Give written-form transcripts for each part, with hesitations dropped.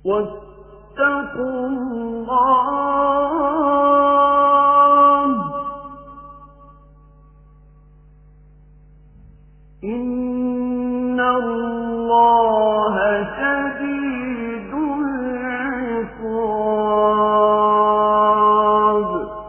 واتقوا الله إن الله شديد العقاب.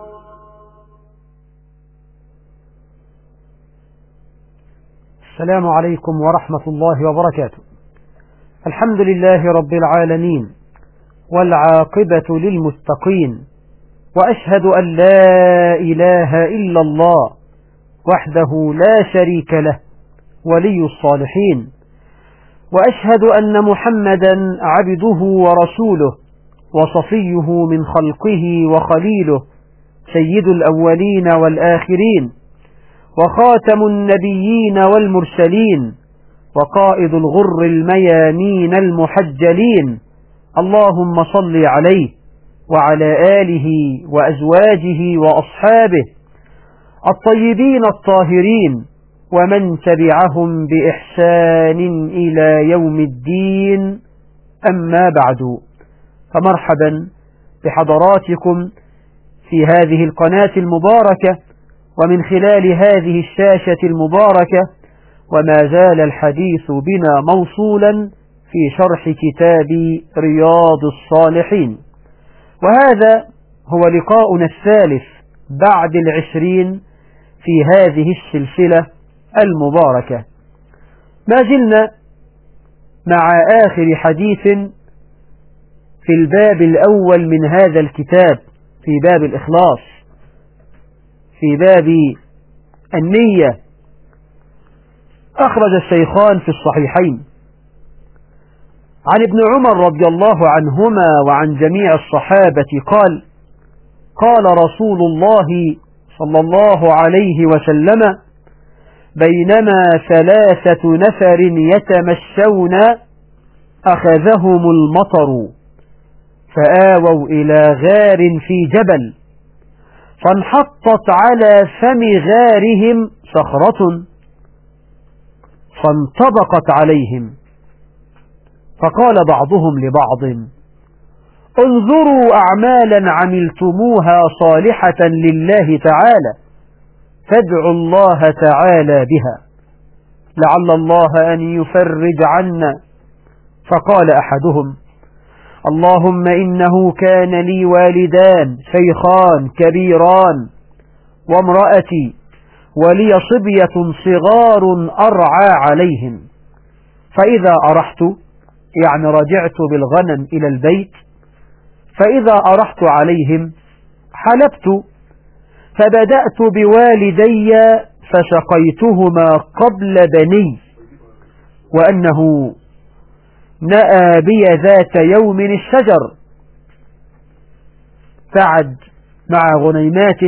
السلام عليكم ورحمة الله وبركاته. الحمد لله رب العالمين، والعاقبة للمتقين، وأشهد أن لا إله إلا الله وحده لا شريك له ولي الصالحين، وأشهد أن محمدا عبده ورسوله وصفيه من خلقه وخليله، سيد الأولين والآخرين، وخاتم النبيين والمرسلين، وقائد الغر الميامين المحجلين. اللهم صل عليه وعلى آله وأزواجه وأصحابه الطيبين الطاهرين، ومن تبعهم بإحسان إلى يوم الدين. أما بعد، فمرحبا بحضراتكم في هذه القناة المباركة ومن خلال هذه الشاشة المباركة، وما زال الحديث بنا موصولا في شرح كتاب رياض الصالحين، وهذا هو لقاؤنا الثالث بعد 20 في هذه السلسلة المباركة. ما زلنا مع آخر حديث في الباب الأول من هذا الكتاب، في باب الإخلاص، في باب النية. أخرج الشيخان في الصحيحين عن ابن عمر رضي الله عنهما وعن جميع الصحابة قال: قال رسول الله صلى الله عليه وسلم: بينما 3 نفر يتمشون أخذهم المطر، فآووا إلى غار في جبل، فانحطت على فم غارهم صخرة فانطبقت عليهم، فقال بعضهم لبعض: انظروا أعمالا عملتموها صالحة لله تعالى، فادعوا الله تعالى بها لعل الله أن يفرج عنا. فقال أحدهم: اللهم إنه كان لي والدان شيخان كبيران، وامرأتي ولي صبية صغار أرعى عليهم، فإذا أرحت، يعني رجعت بالغنم إلى البيت، فإذا أرحت عليهم حلبت، فبدأت بوالدي فسقيتهما قبل بني، وأنه نأى بي ذات يوم الشجر، فعد مع غنيماته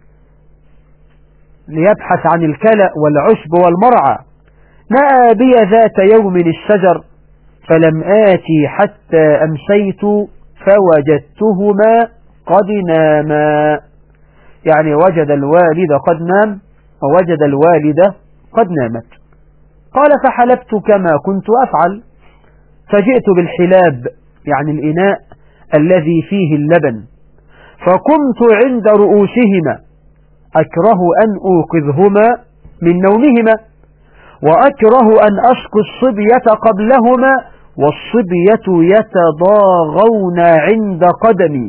ليبحث عن الكلأ والعشب والمرعى، نأى بي ذات يوم الشجر، فلم آتي حتى أمسيت فوجدتهما قد ناما، يعني وجد الوالد قد نام ووجد الوالدة قد نامت. قال: فحلبت كما كنت أفعل، فجئت بالحلاب، يعني الإناء الذي فيه اللبن، فقمت عند رؤوسهما أكره أن أوقظهما من نومهما، وأكره أن أسقي الصبية قبلهما، والصبية يتضاغون عند قدمي،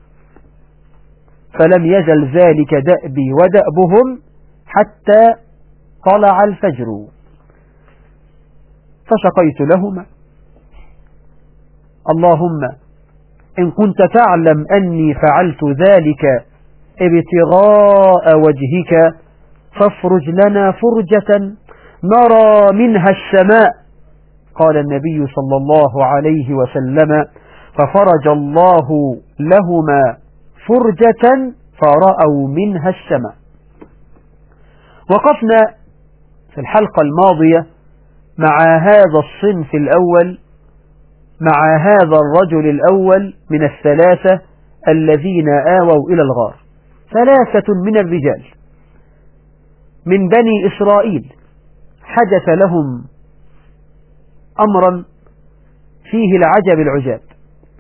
فلم يزل ذلك دأبي ودأبهم حتى طلع الفجر، فسقيت لهما. اللهم إن كنت تعلم أني فعلت ذلك ابتغاء وجهك، فافرج لنا فرجة نرى منها السماء. قال النبي صلى الله عليه وسلم: ففرج الله لهما فرجة فرأوا منها السماء. وقفنا في الحلقة الماضية مع هذا الصنف الأول، مع هذا الرجل الأول من 3 الذين آووا إلى الغار، 3 من الرجال من بني إسرائيل حدث لهم أمرا فيه العجب العجاب.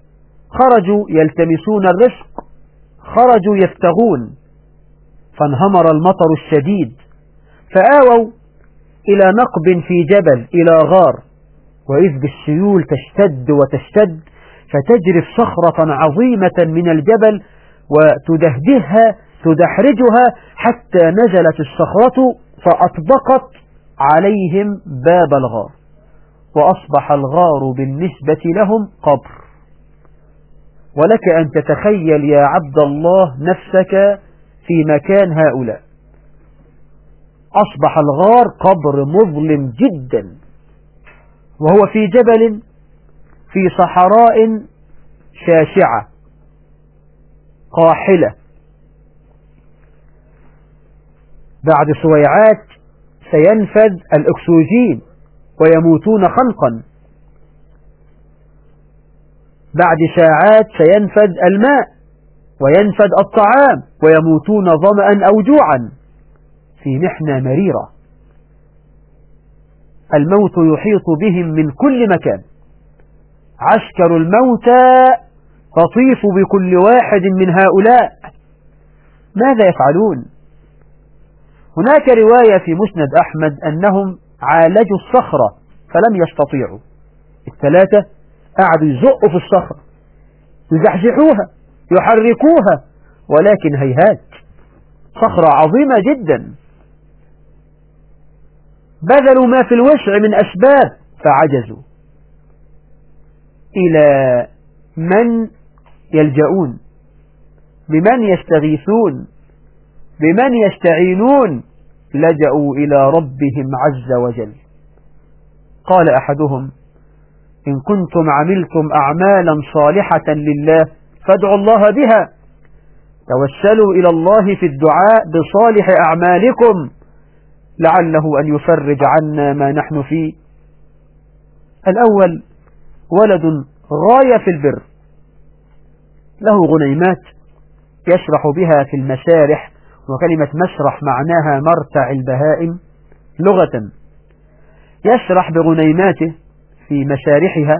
خرجوا يلتمسون الرزق، خرجوا يبتغون، فانهمر المطر الشديد، فآووا إلى نقب في جبل، إلى غار، وإذ بالسيول تشتد وتشتد، فتجرف صخرة عظيمة من الجبل وتدهدها تدحرجها حتى نزلت الصخرة فأطبقت عليهم باب الغار، وأصبح الغار بالنسبة لهم قبر. ولك أن تتخيل يا عبد الله نفسك في مكان هؤلاء. أصبح الغار قبر مظلم جدا، وهو في جبل في صحراء شاسعة قاحلة. بعد سويعات سينفذ الأكسجين ويموتون خنقا، بعد ساعات سينفذ الماء وينفذ الطعام ويموتون ظمأ أو جوعا في محنة مريرة. الموت يحيط بهم من كل مكان، عسكر الموتى تطيف بكل واحد من هؤلاء. ماذا يفعلون؟ هناك رواية في مسند أحمد أنهم عالجوا الصخرة فلم يستطيعوا. الثلاثة قعدوا يزقوا في الصخرة، يزحزحوها، يحركوها، ولكن هيهات، صخرة عظيمة جدا. بذلوا ما في الوسع من أسباب فعجزوا. إلى من يلجؤون؟ بمن يستغيثون؟ بمن يستعينون؟ لجأوا إلى ربهم عز وجل. قال أحدهم: إن كنتم عملتم أعمالا صالحة لله فادعوا الله بها، توسلوا إلى الله في الدعاء بصالح أعمالكم لعله أن يفرج عنا ما نحن فيه. الأول ولد غاية في البر، له غنيمات يشرح بها في المسارح، وكلمة مسرح معناها مرتع البهائم لغة، يسرح بغنيماته في مسارحها،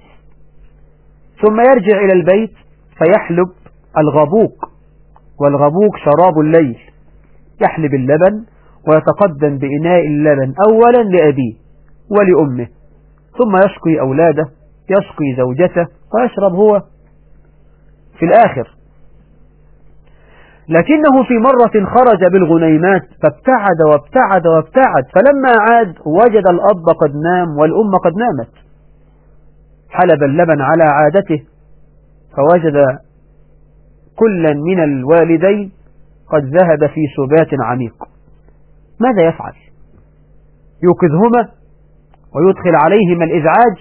ثم يرجع إلى البيت فيحلب الغبوق، والغبوق شراب الليل، يحلب اللبن ويتقدم بإناء اللبن أولا لأبيه ولأمه، ثم يسقي أولاده، يسقي زوجته، ويشرب هو في الآخر. لكنه في مرة خرج بالغنيمات فابتعد وابتعد وابتعد، فلما عاد وجد الأب قد نام والأم قد نامت. حلب اللبن على عادته فوجد كلا من الوالدين قد ذهب في سبات عميق. ماذا يفعل؟ يوقظهما ويدخل عليهما الإزعاج؟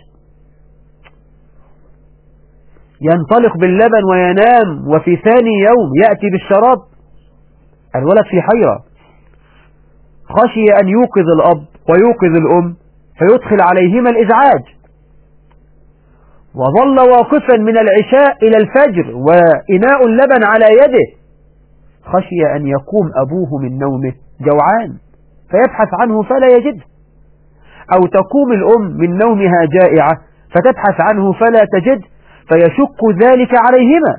ينطلق باللبن وينام وفي ثاني يوم يأتي بالشراب؟ الولد في حيرة، خشي أن يوقظ الأب ويوقظ الأم فيدخل عليهما الإزعاج، وظل واقفا من العشاء إلى الفجر وإناء اللبن على يده، خشي أن يقوم أبوه من نومه جوعان فيبحث عنه فلا يجده، أو تقوم الأم من نومها جائعة فتبحث عنه فلا تجد، فيشق ذلك عليهما.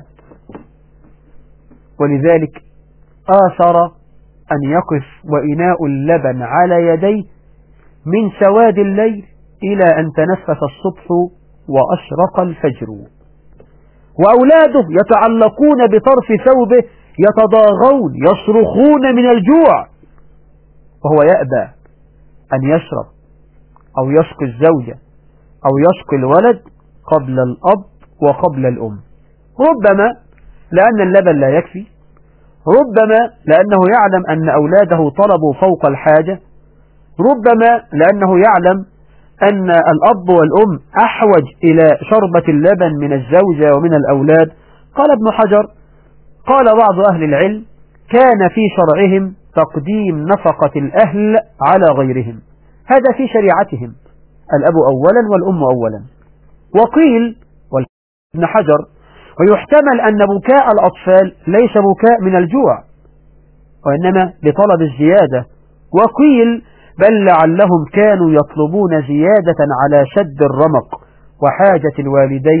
ولذلك آثر أن يقف وإناء اللبن على يديه من سواد الليل إلى أن تنفس الصبح وأشرق الفجر، وأولاده يتعلقون بطرف ثوبه يتضاغون يصرخون من الجوع، وهو يأبى أن يشرب أو يسقي الزوجة أو يسقي الولد قبل الأب وقبل الأم، ربما لأن اللبن لا يكفي، ربما لأنه يعلم أن أولاده طلبوا فوق الحاجة، ربما لأنه يعلم أن الأب والأم أحوج إلى شربة اللبن من الزوجة ومن الأولاد. قال ابن حجر: قال بعض أهل العلم: كان في شرعهم تقديم نفقة الأهل على غيرهم، هذا في شريعتهم، الأب أولا والأم أولا. وقيل ابن حجر: ويحتمل أن بكاء الأطفال ليس بكاء من الجوع وإنما لطلب الزيادة، وقيل بل لعلهم كانوا يطلبون زيادة على شد الرمق وحاجة الوالدين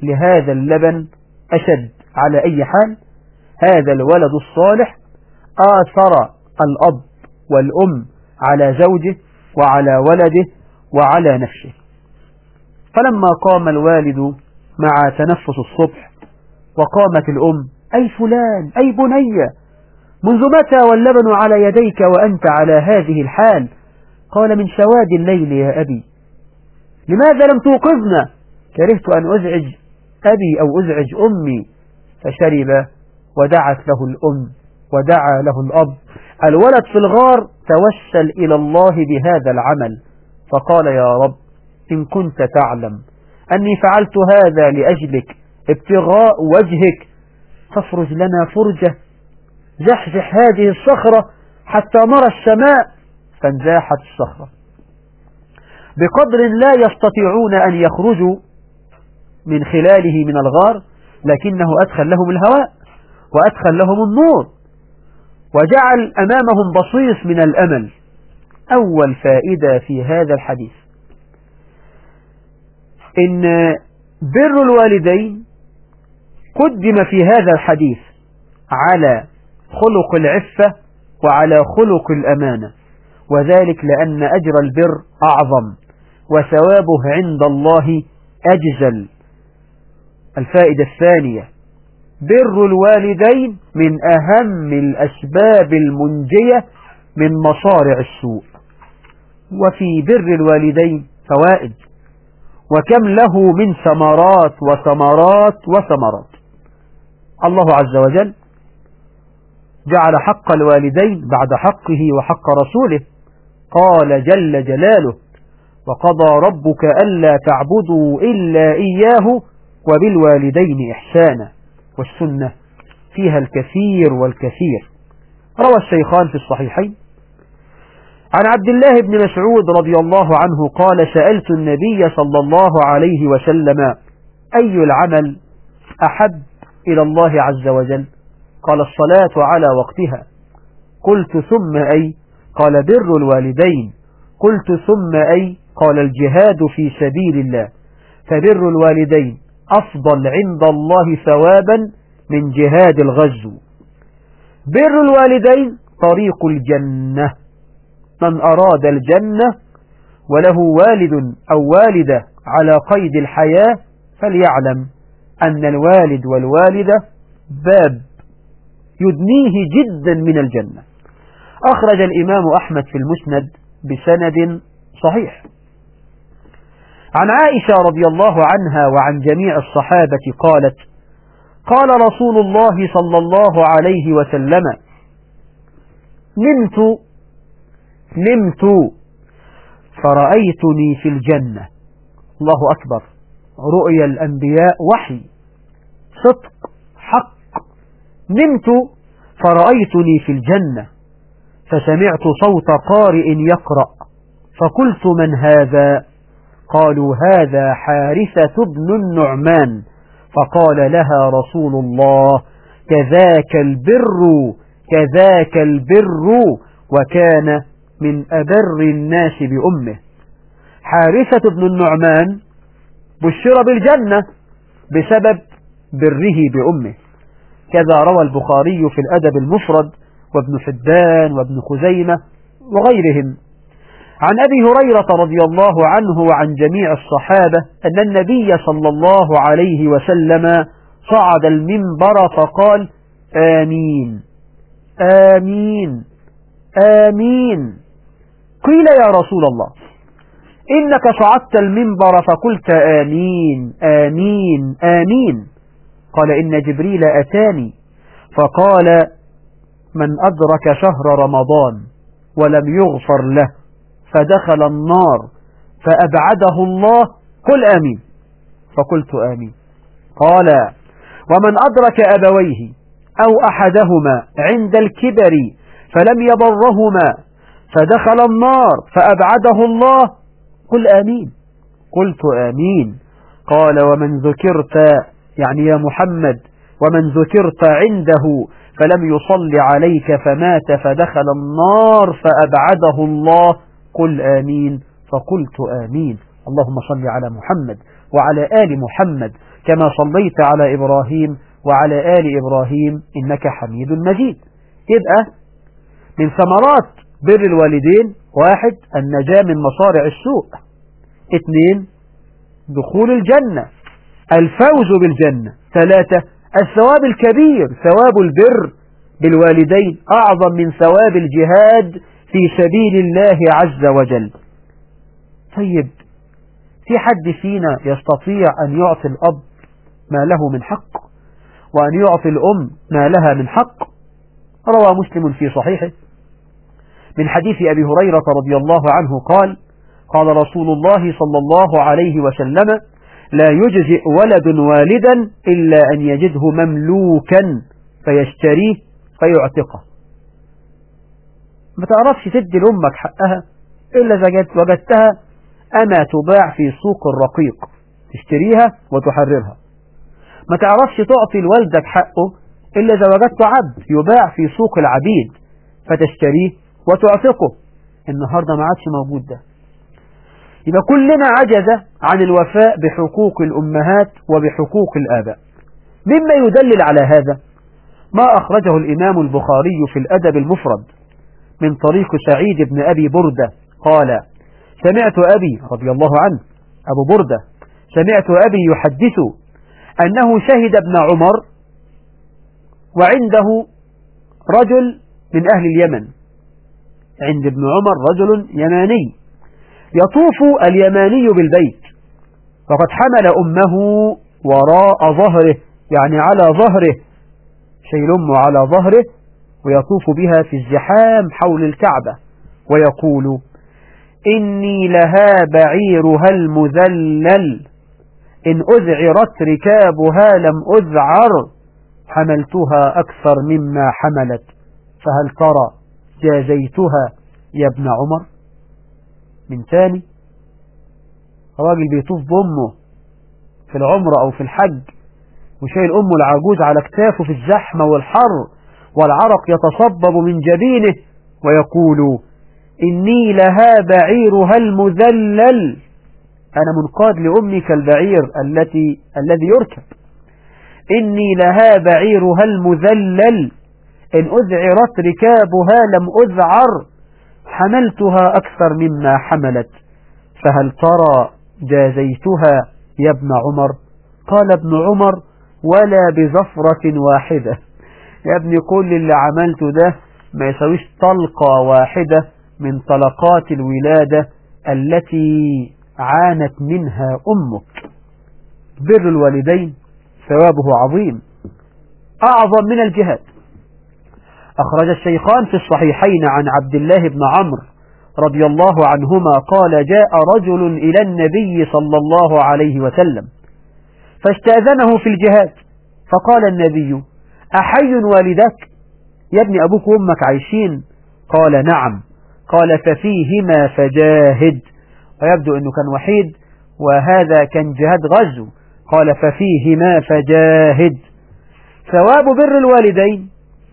لهذا اللبن أشد. على أي حال هذا الولد الصالح آثر الأب والأم على زوجه وعلى ولده وعلى نفسه. فلما قام الوالد مع تنفس الصبح وقامت الأم: أي فلان، أي بني، منذ متى واللبن على يديك وأنت على هذه الحال؟ قال: من سواد الليل يا أبي. لماذا لم توقظنا؟ كرهت أن أزعج أبي أو أزعج أمي. فشرب ودعت له الأم ودعا له الأب. الولد في الغار توسل إلى الله بهذا العمل، فقال: يا رب، إن كنت تعلم أني فعلت هذا لأجلك ابتغاء وجهك فافرج لنا فرجة، زحزح هذه الصخرة حتى نرى السماء. فانزاحت الصخرة بقدر لا يستطيعون أن يخرجوا من خلاله من الغار، لكنه أدخل لهم الهواء وأدخل لهم النور وجعل أمامهم بصيص من الأمل. أول فائدة في هذا الحديث إن بر الوالدين قدم في هذا الحديث على خلق العفة وعلى خلق الأمانة، وذلك لأن أجر البر أعظم وثوابه عند الله أجزل. الفائدة الثانية: بر الوالدين من أهم الأسباب المنجية من مصارع السوء. وفي بر الوالدين فوائد، وكم له من ثمرات وثمرات وثمرات. الله عز وجل جعل حق الوالدين بعد حقه وحق رسوله. قال جل جلاله: وقضى ربك ألا تعبدوا إلا إياه وبالوالدين إحسانا. والسنة فيها الكثير والكثير. روى الشيخان في الصحيحين عن عبد الله بن مسعود رضي الله عنه قال: سألت النبي صلى الله عليه وسلم: أي العمل أحب إلى الله عز وجل؟ قال: الصلاة على وقتها. قلت: ثم أي؟ قال: بر الوالدين. قلت: ثم أي؟ قال: الجهاد في سبيل الله، فبر الوالدين أفضل عند الله ثوابا من جهاد الغزو. بر الوالدين طريق الجنة. من أراد الجنة وله والد أو والدة على قيد الحياة فليعلم أن الوالد والوالدة باب يدنيه جدا من الجنة. أخرج الإمام أحمد في المسند بسند صحيح عن عائشة رضي الله عنها وعن جميع الصحابة قالت: قال رسول الله صلى الله عليه وسلم: نمت فرأيتني في الجنة. الله أكبر. رؤيا الأنبياء وحي، صدق، حق. نمت فرأيتني في الجنة فسمعت صوت قارئ يقرأ فقلت: من هذا؟ قالوا: هذا حارثة بن النعمان. فقال لها رسول الله: كذاك البر، كذاك البر. وكان من أبر الناس بأمه. حارثة بن النعمان بشر بالجنة بسبب بره بأمه. كذا روى البخاري في الأدب المفرد وابن حبان وابن خزيمة وغيرهم عن أبي هريرة رضي الله عنه وعن جميع الصحابة أن النبي صلى الله عليه وسلم صعد المنبر فقال: آمين آمين آمين. قيل: يا رسول الله، إنك صعدت المنبر فقلت آمين آمين آمين. قال: إن جبريل أتاني فقال: من أدرك شهر رمضان ولم يغفر له فدخل النار فأبعده الله، قل آمين. فقلت آمين. قال: ومن أدرك أبويه أو أحدهما عند الكبر فلم يبرهما فدخل النار فأبعده الله، قل آمين. قلت آمين. قال: ومن ذكرت، يعني يا محمد، ومن ذكرت عنده فلم يصل عليك فمات فدخل النار فأبعده الله، قل آمين. فقلت آمين. اللهم صل على محمد وعلى آل محمد كما صليت على إبراهيم وعلى آل إبراهيم إنك حميد مجيد. يبقى من ثمرات بر الوالدين: 1. النجاة من مصارع السوء. 2. دخول الجنة، الفوز بالجنة. 3. الثواب الكبير، ثواب البر بالوالدين أعظم من ثواب الجهاد في سبيل الله عز وجل. طيب، في حد فينا يستطيع أن يعطي الأب ما له من حق وأن يعطي الأم ما لها من حق؟ روى مسلم في صحيحه من حديث أبي هريرة رضي الله عنه قال: قال رسول الله صلى الله عليه وسلم: لا يجزئ ولد والدا إلا أن يجده مملوكا فيشتريه فيعتقه. ما تعرفش تدي لأمك حقها إلا إذا وجدتها أما تباع في سوق الرقيق تشتريها وتحررها. ما تعرفش تعطي لوالدك حقه إلا إذا وجدت عبد يباع في سوق العبيد فتشتريه وتعتقه. النهاردة ما عادش موجود ده. يبقى كلنا عجز عن الوفاء بحقوق الأمهات وبحقوق الآباء. مما يدلل على هذا ما أخرجه الإمام البخاري في الأدب المفرد من طريق سعيد بن أبي بردة قال: سمعت أبي رضي الله عنه، أبو بردة، سمعت أبي يحدث أنه شهد ابن عمر وعنده رجل من أهل اليمن. عند ابن عمر رجل يماني يطوف اليماني بالبيت، فقد حمل أمه وراء ظهره، يعني على ظهره، شيل أمه على ظهره ويطوف بها في الزحام حول الكعبة ويقول: إني لها بعيرها المذلل، إن أذعرت ركابها لم أذعر، حملتها أكثر مما حملت، فهل ترى جازيتها يا ابن عمر؟ من ثاني، راجل بيطوف بأمه في العمرة أو في الحج وشايل أمه العجوز على كتافه في الزحمة والحر والعرق يتصبب من جبينه ويقول: إني لها بعيرها المذلل، أنا منقاد لأمي كالبعير الذي يركب. إني لها بعيرها المذلل، إن أذعرت ركابها لم أذعر، حملتها أكثر مما حملت، فهل ترى جازيتها يا ابن عمر؟ قال ابن عمر: ولا بزفرة واحدة. يا ابني كل اللي عملته ده ما يسويش طلقة واحدة من طلقات الولادة التي عانت منها أمك. بر الوالدين ثوابه عظيم أعظم من الجهاد. أخرج الشيخان في الصحيحين عن عبد الله بن عمرو رضي الله عنهما قال: جاء رجل إلى النبي صلى الله عليه وسلم فاستأذنه في الجهاد، فقال النبي: أحي والدك؟ يا ابني أبوك وأمك عايشين؟ قال: نعم. قال: ففيهما فجاهد. ويبدو أنه كان وحيد وهذا كان جهاد غزو. قال: ففيهما فجاهد. ثواب بر الوالدين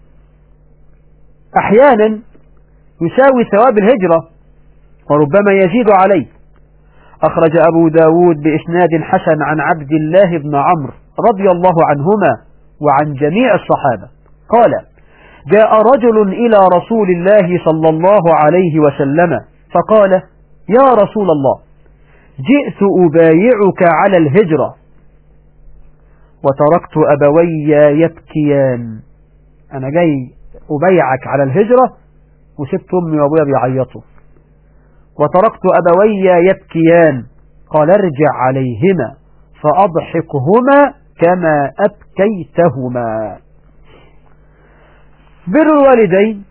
أحيانا يساوي ثواب الهجرة وربما يزيد عليه. أخرج أبو داود بإسناد حسن عن عبد الله بن عمرو رضي الله عنهما وعن جميع الصحابة قال: جاء رجل إلى رسول الله صلى الله عليه وسلم فقال: يا رسول الله، جئت أبايعك على الهجرة وتركت أبوي يبكيان. أنا جاي أبايعك على الهجرة وسبت أمي وأبويا بيعيطوا، وتركت أبوي يبكيان. قال: ارجع عليهما فأضحكهما كما أبكيتهما. بر الوالدين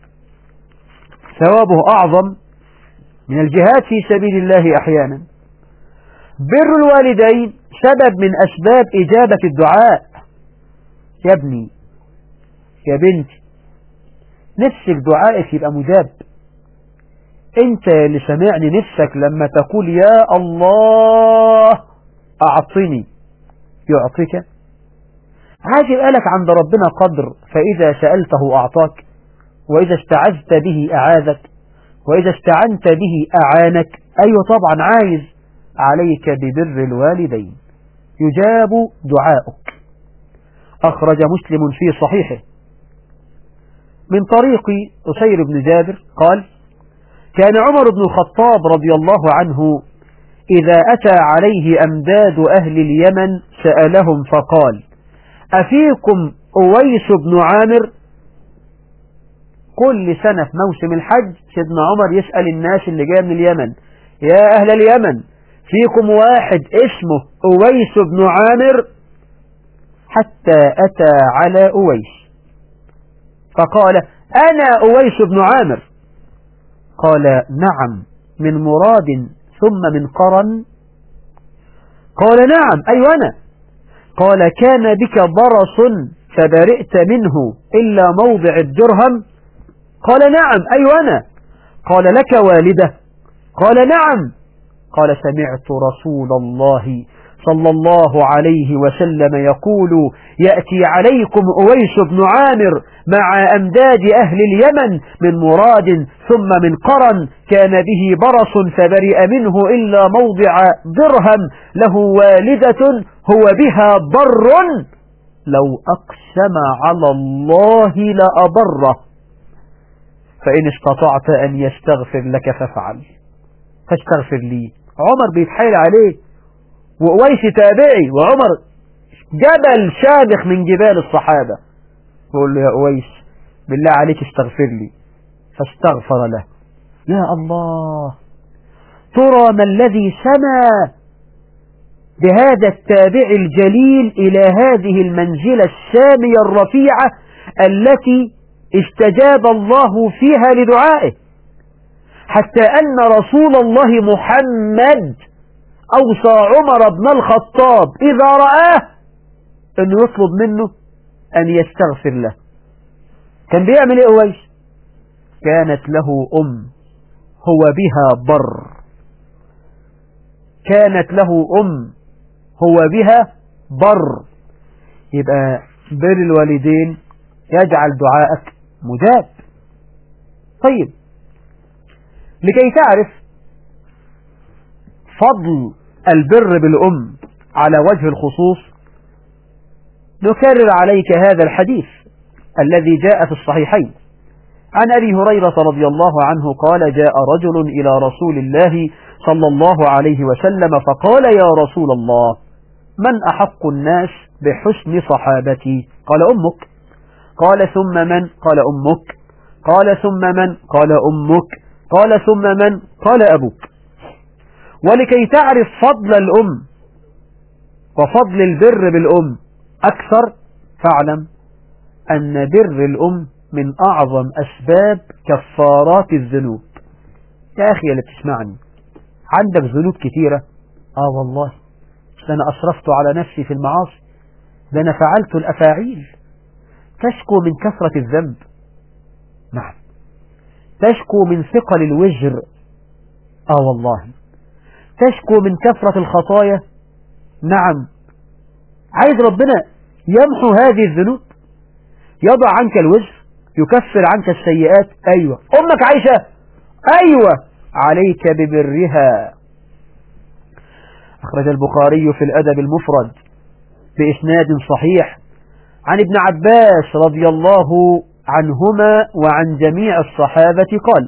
ثوابه أعظم من الجهاد في سبيل الله أحيانا. بر الوالدين سبب من أسباب إجابة الدعاء. يا ابني يا بنتي، نفسك دعائك يبقى مجاب. انت اللي سمعني نفسك لما تقول يا الله أعطني يعطيك. عايز يبقى لك عند ربنا قدر، فإذا سألته أعطاك، وإذا استعذت به أعاذك، وإذا استعنت به أعانك. أيوة طبعا عايز. عليك ببر الوالدين. يجاب دعاؤك. أخرج مسلم في صحيحه من طريق أسير بن جابر قال: كان عمر بن الخطاب رضي الله عنه إذا أتى عليه أمداد أهل اليمن سألهم فقال: أفيكم أويس بن عامر؟ كل سنة في موسم الحج سيدنا عمر يسأل الناس اللي جاء من اليمن: يا أهل اليمن، فيكم واحد اسمه أويس بن عامر؟ حتى أتى على أويس فقال: أنا أويس بن عامر. قال: نعم، من مراد ثم من قرن؟ قال: نعم، أي أنا. قال: كان بك برص فبرئت منه إلا موضع الدرهم؟ قال: نعم، أي أنا. قال: لك والدة؟ قال: نعم. قال: سمعت رسول الله صلى الله عليه وسلم يقول: يأتي عليكم أويس بن عامر مع أمداد أهل اليمن من مراد ثم من قرن، كان به برص فبرئ منه إلا موضع درهم، له والدة هو بها بر، لو أقسم على الله لأبره، فإن استطعت أن يستغفر لك فافعل، فاستغفر لي. عمر بيتحايل عليه، وأويس تابعي، وعمر جبل شامخ من جبال الصحابة، يقول له: يا أويس بالله عليك استغفر لي، فاستغفر له. يا الله، ترى ما الذي سمى بهذا التابع الجليل إلى هذه المنزلة السامية الرفيعة التي استجاب الله فيها لدعائه، حتى أن رسول الله محمد أوصى عمر بن الخطاب إذا رآه أنه يطلب منه أن يستغفر له. كان بيعمل إيه أويس؟ كانت له هو بها بر، كانت له هو بها بر. يبقى بر الوالدين يجعل دعائك مجاب. طيب، لكي تعرف فضل البر بالأم على وجه الخصوص نكرر عليك هذا الحديث الذي جاء في الصحيحين عن أبي هريرة رضي الله عنه قال: جاء رجل إلى رسول الله صلى الله عليه وسلم فقال: يا رسول الله، من أحق الناس بحسن صحابتي؟ قال: أمك. قال: ثم من؟ قال: أمك. قال: ثم من؟ قال: أمك. قال: ثم من؟ قال: أبوك. ولكي تعرف فضل الأم وفضل البر بالأم أكثر، فاعلم أن بر الأم من أعظم أسباب كفارات الذنوب. يا أخي اللي بتسمعني، عندك ذنوب كثيرة؟ والله، ده أنا أسرفت على نفسي في المعاصي، ده أنا فعلت الأفاعيل. تشكو من كثرة الذنب؟ نعم. تشكو من ثقل الوزر؟ والله. تشكو من كثرة الخطايا؟ نعم. عايز ربنا يمحو هذه الذنوب، يضع عنك الوزر، يكفر عنك السيئات. أيوة. أمك عايشة؟ أيوة، عليك ببرها. أخرج البخاري في الأدب المفرد بإسناد صحيح عن ابن عباس رضي الله عنهما وعن جميع الصحابة قال: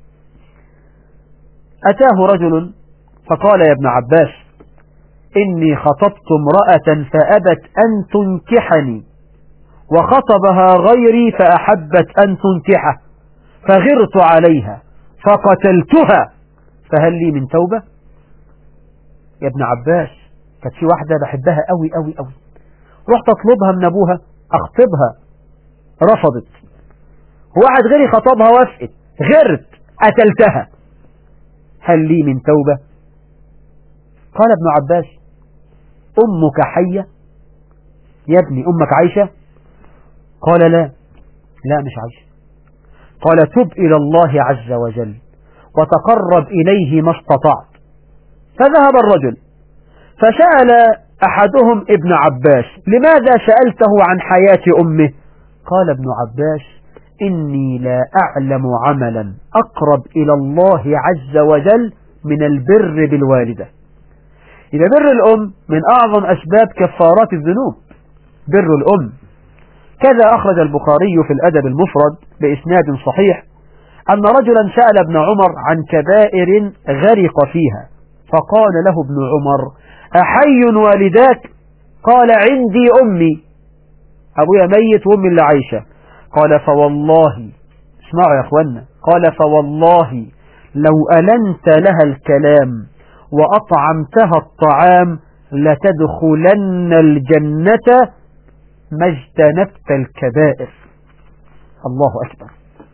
أتاه رجل فقال: يا ابن عباس، إني خطبت امرأة فأبت أن تنكحني، وخطبها غيري فأحبت أن تنكحه، فغرت عليها فقتلتها، فهل لي من توبة؟ يا ابن عباس، كانت في واحدة بحبها قوي قوي قوي، رحت أطلبها من أبوها أخطبها، رفضت، واحد غيري خطبها وافقت، غرت، قتلتها، هل لي من توبة؟ قال ابن عباس: أمك حية؟ يا ابني أمك عايشة؟ قال: لا مش عايشة. قال: تب إلى الله عز وجل وتقرب إليه ما استطعت. فذهب الرجل فسأل أحدهم ابن عباس: لماذا سألته عن حياة أمه؟ قال ابن عباس: إني لا أعلم عملا أقرب إلى الله عز وجل من البر بالوالدة. إذا بر الأم من أعظم أسباب كفارات الذنوب، بر الأم. كذا أخرج البخاري في الأدب المفرد بإسناد صحيح أن رجلا سأل ابن عمر عن كبائر غرق فيها، فقال له ابن عمر: أحي والداك؟ قال: عندي أمي، أبويا ميت وأمي اللي عايشة. قال: فوالله، اسمعوا يا أخوانا، قال: فوالله لو ألنت لها الكلام وأطعمتها الطعام لتدخلن الجنة ما اجتنبت الكبائر. الله أكبر.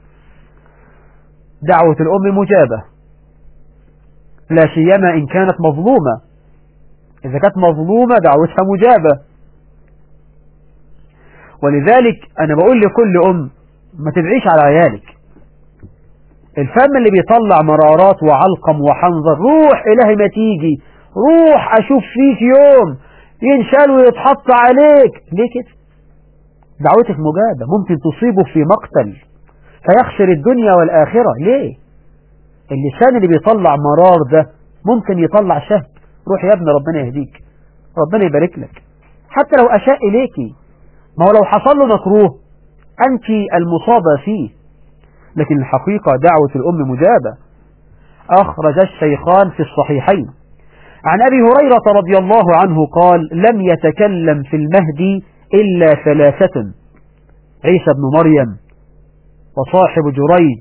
دعوة الأم مجابة، لا سيما إن كانت مظلومة. إذا كانت مظلومة دعوتها مجابة. ولذلك أنا بقول لكل أم ما تدعيش على عيالك. الفم اللي بيطلع مرارات وعلقم وحنظر، روح إلهي ما تيجي، روح أشوف فيك يوم ينشال ويتحط عليك. ليه كده؟ دعوتك مجابة، ممكن تصيبه في مقتل فيخسر الدنيا والآخرة. ليه؟ اللسان اللي بيطلع مرار ده ممكن يطلع شهد. روح يا ابني ربنا يهديك، ربنا يبارك لك، حتى لو أشاء إليكي. ما هو لو حصل له مكروه أنت المصابة فيه. لكن الحقيقة دعوة الأم مجابة. أخرج الشيخان في الصحيحين عن أبي هريرة رضي الله عنه قال: لم يتكلم في المهدي إلا ثلاثة: عيسى بن مريم، وصاحب جريج.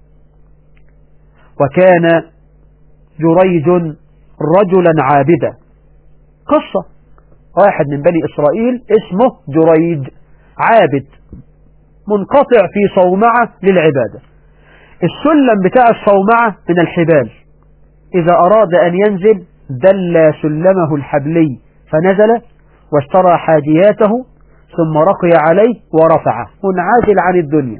وكان جريج رجلا عابدا. قصة واحد من بني إسرائيل اسمه جريج، عابد منقطع في صومعة للعبادة. السلم بتاع الصومعة من الحبال، إذا أراد أن ينزل دل سلمه الحبلي فنزل واشترى حاجياته ثم رقي عليه ورفعه، منعزل عن الدنيا.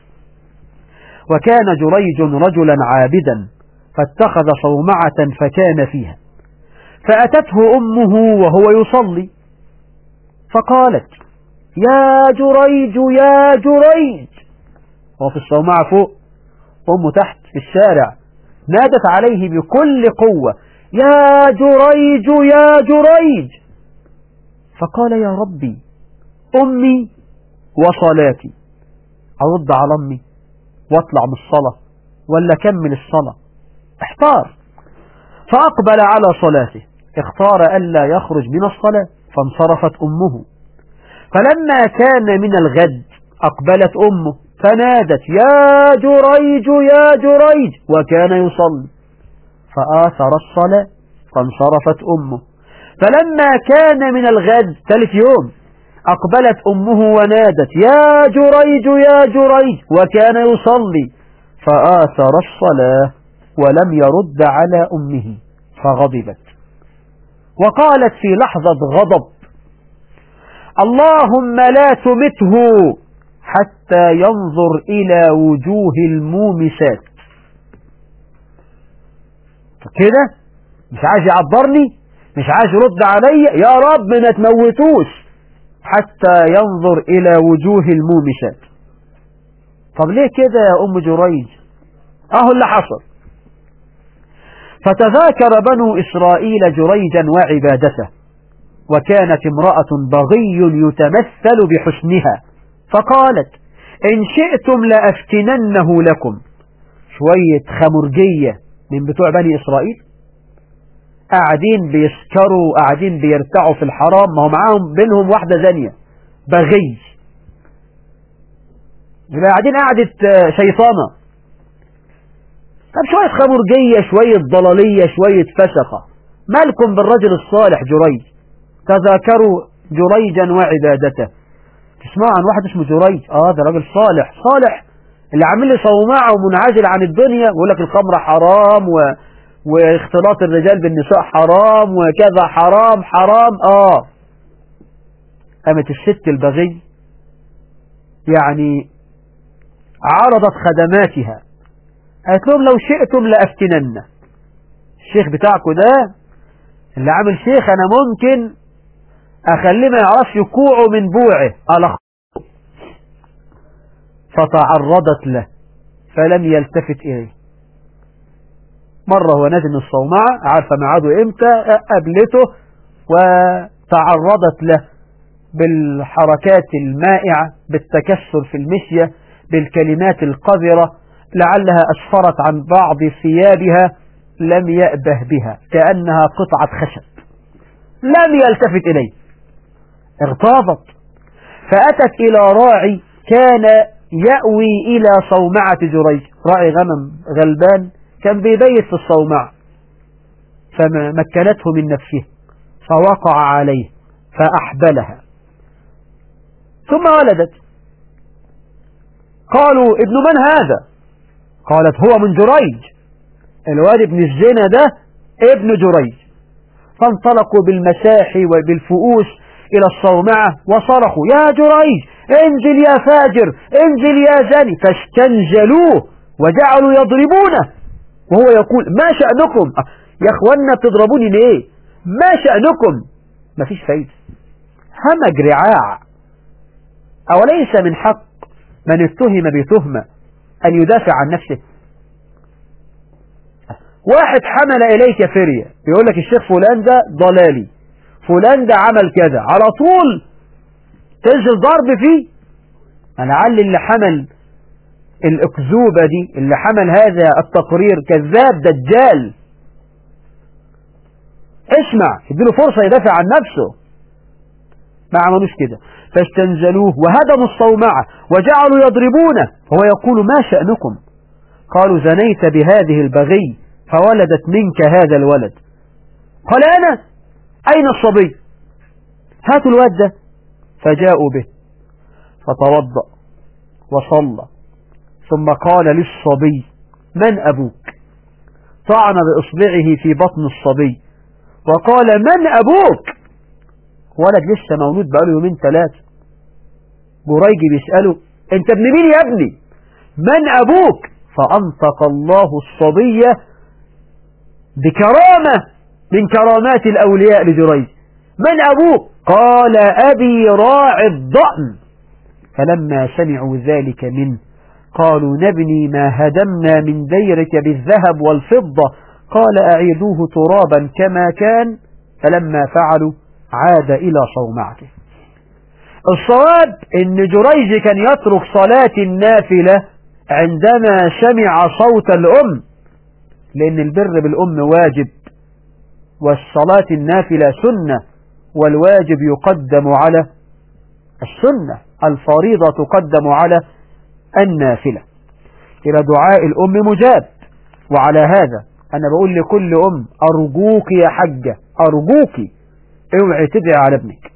وكان جريج رجلا عابدا فاتخذ صومعة فكان فيها، فأتته أمه وهو يصلي فقالت: يا جريج يا جريج. هو في الصومعة فوق، أمه تحت في الشارع، نادت عليه بكل قوة: يا جريج يا جريج. فقال: يا ربي، أمي وصلاتي، أرد على أمي واطلع من الصلاة ولا كمل الصلاة؟ احتار، فأقبل على صلاته، اختار ألا يخرج من الصلاة، فانصرفت أمه. فلما كان من الغد أقبلت أمه فنادت: يا جريج يا جريج، وكان يصلي، فآثر الصلاة فانصرفت أمه. فلما كان من الغد ثالث يوم أقبلت أمه ونادت: يا جريج يا جريج، وكان يصلي، فآثر الصلاة ولم يرد على أمه، فغضبت وقالت في لحظة غضب: اللهم لا تمته حتى ينظر إلى وجوه المومسات. كده مش عايز يعبرني، مش عايز يرد علي، يا رب ما تموتوش حتى ينظر إلى وجوه المومسات. طب ليه كده يا أم جريج؟ أهو اللي حصل. فتذاكر بنو إسرائيل جريجا وعبادته، وكانت امرأة بغي يتمثل بحسنها، فقالت: إن شئتم لأفتننه لكم. شوية خمرجية من بتوع بني إسرائيل قاعدين بيسكروا، قاعدين بيرتعوا في الحرام، ما هو معاهم بينهم واحدة زانية بغي، قاعدين قاعدة شيطانة. طب شوية خمرجية، شوية ضلالية، شوية فسقة، مالكم بالرجل الصالح جريج؟ تذاكروا جريجا وعبادته. تسمعوا عن واحد اسمه جريج؟ ده راجل صالح، صالح اللي عامل لي صومعة ومنعزل عن الدنيا، ويقول لك الخمر حرام واختلاط الرجال بالنساء حرام وكذا حرام حرام. قامت الست البغي يعني عرضت خدماتها، قالت لهم: لو شئتم لأفتنن. الشيخ بتاعكم ده اللي عامل شيخ أنا ممكن أخليه ما يعرفش كوعه من بوعه. فتعرضت له فلم يلتفت إليه. مرة هو نازل من الصومعة، عارفة ميعاده امتى، قابلته وتعرضت له بالحركات المائعة، بالتكسر في المشية، بالكلمات القذرة، لعلها أسفرت عن بعض ثيابها، لم يأبه بها كأنها قطعة خشب، لم يلتفت إليه، اغتاظت، فأتت إلى راعي كان يأوي إلى صومعة جريج، راعي غنم غلبان كان بيبيت في الصومعة، فمكنته من نفسه فوقع عليه فأحبلها ثم ولدت. قالوا ابن من هذا؟ قالت هو من جريج، الواد ابن الزنا ده ابن جريج. فانطلقوا بالمساحي وبالفؤوس إلى الصومعة وصرخوا يا جريج انزل يا فاجر، انزل يا زاني، فاستنزلوه وجعلوا يضربونه وهو يقول ما شأنكم يا اخوانا بتضربوني ليه؟ ما شأنكم؟ مفيش فايدة، همج رعاع. أوليس من حق من اتهم بتهمة أن يدافع عن نفسه؟ واحد حمل إليك فرية يقول لك الشيخ فلان ده ضلالي، فلان ده عمل كذا، على طول تنزل ضرب فيه. لعل اللي حمل الأكذوبة دي، اللي حمل هذا التقرير كذاب دجال، اسمع اديله فرصة يدافع عن نفسه، ما عملوش كده. فاستنزلوه وهدموا الصومعة وجعلوا يضربونه وهو يقول ما شأنكم؟ قالوا زنيت بهذه البغي فولدت منك هذا الولد. قال أنا، أين الصبي؟ هاتوا الواد ده. فجاءوا به فتوضأ وصلى، ثم قال للصبي من أبوك؟ طعن بإصبعه في بطن الصبي وقال من أبوك؟ ولد لسه مولود بقاله يومين ثلاثة. جريج بيسأله انت ابن مين يا ابني؟ من أبوك؟ فأنطق الله الصبي بكرامة من كرامات الأولياء لجريج. من أبوك؟ قال أبي راعي الضأن. فلما سمعوا ذلك منه قالوا نبني ما هدمنا من ديرك بالذهب والفضة. قال أعيدوه ترابا كما كان. فلما فعلوا عاد إلى صومعته. الصواب ان جريج كان يترك صلاة النافلة عندما سمع صوت الأم، لأن البر بالأم واجب، والصلاة النافلة سنة، والواجب يقدم على السنة، الفريضة تقدم على النافلة. إلى دعاء الأم مجاب. وعلى هذا أنا بقول لكل أم أرجوك يا حجة، أرجوك اوعي تدعي على ابنك،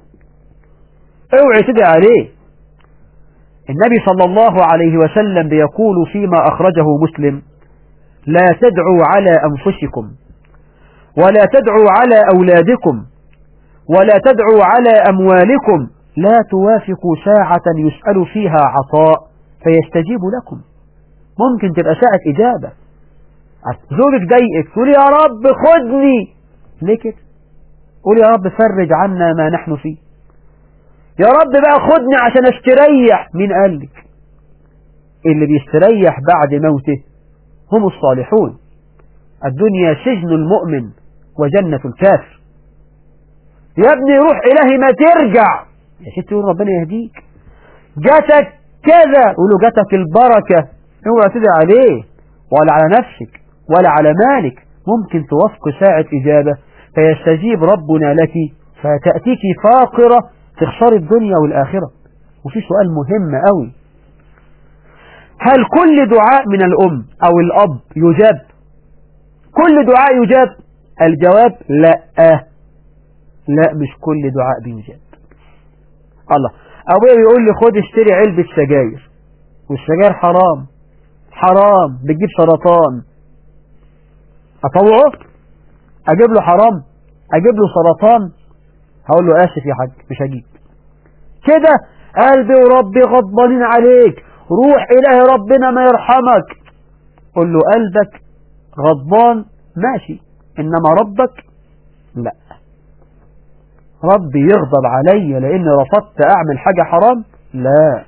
اوعي تدعي عليه. النبي صلى الله عليه وسلم بيقول فيما أخرجه مسلم لا تدعوا على أنفسكم ولا تدعوا على أولادكم ولا تدعوا على أموالكم، لا توافقوا ساعة يسأل فيها عطاء فيستجيب لكم. ممكن تبقى ساعة إجابة، زوجك ضايقك تقول يا رب خدني، ليه كده؟ قول يا رب فرج عنا ما نحن فيه، يا رب بقى خدني عشان استريح. مين قالك؟ اللي بيستريح بعد موته هم الصالحون. الدنيا سجن المؤمن وجنة الكافر. يا ابني روح إلهي ما ترجع، يا ستي قول ربنا يهديك. جاتك كذا قولوا جاتك البركة، اوعى تدعي عليه ولا على نفسك ولا على مالك. ممكن توافق ساعة إجابة فيستجيب ربنا لك فتأتيك فاقرة تخسر الدنيا والآخرة. وفي سؤال مهم قوي، هل كل دعاء من الأم أو الأب يجاب؟ كل دعاء يجاب؟ الجواب لا، لا مش كل دعاء بيجاب. الله، أبويا بيقول لي خد اشتري علبة سجاير، والسجاير حرام، حرام بتجيب سرطان، أطوعه؟ أجيب له حرام؟ أجيب له سرطان؟ هقول له آسف يا حاج مش هجيب كده. قلبي وربي غضبانين عليك، روح إلهي ربنا ما يرحمك. قل له قلبك غضبان ماشي، إنما ربك لا، ربي يغضب علي لأني رفضت أعمل حاجة حرام؟ لا.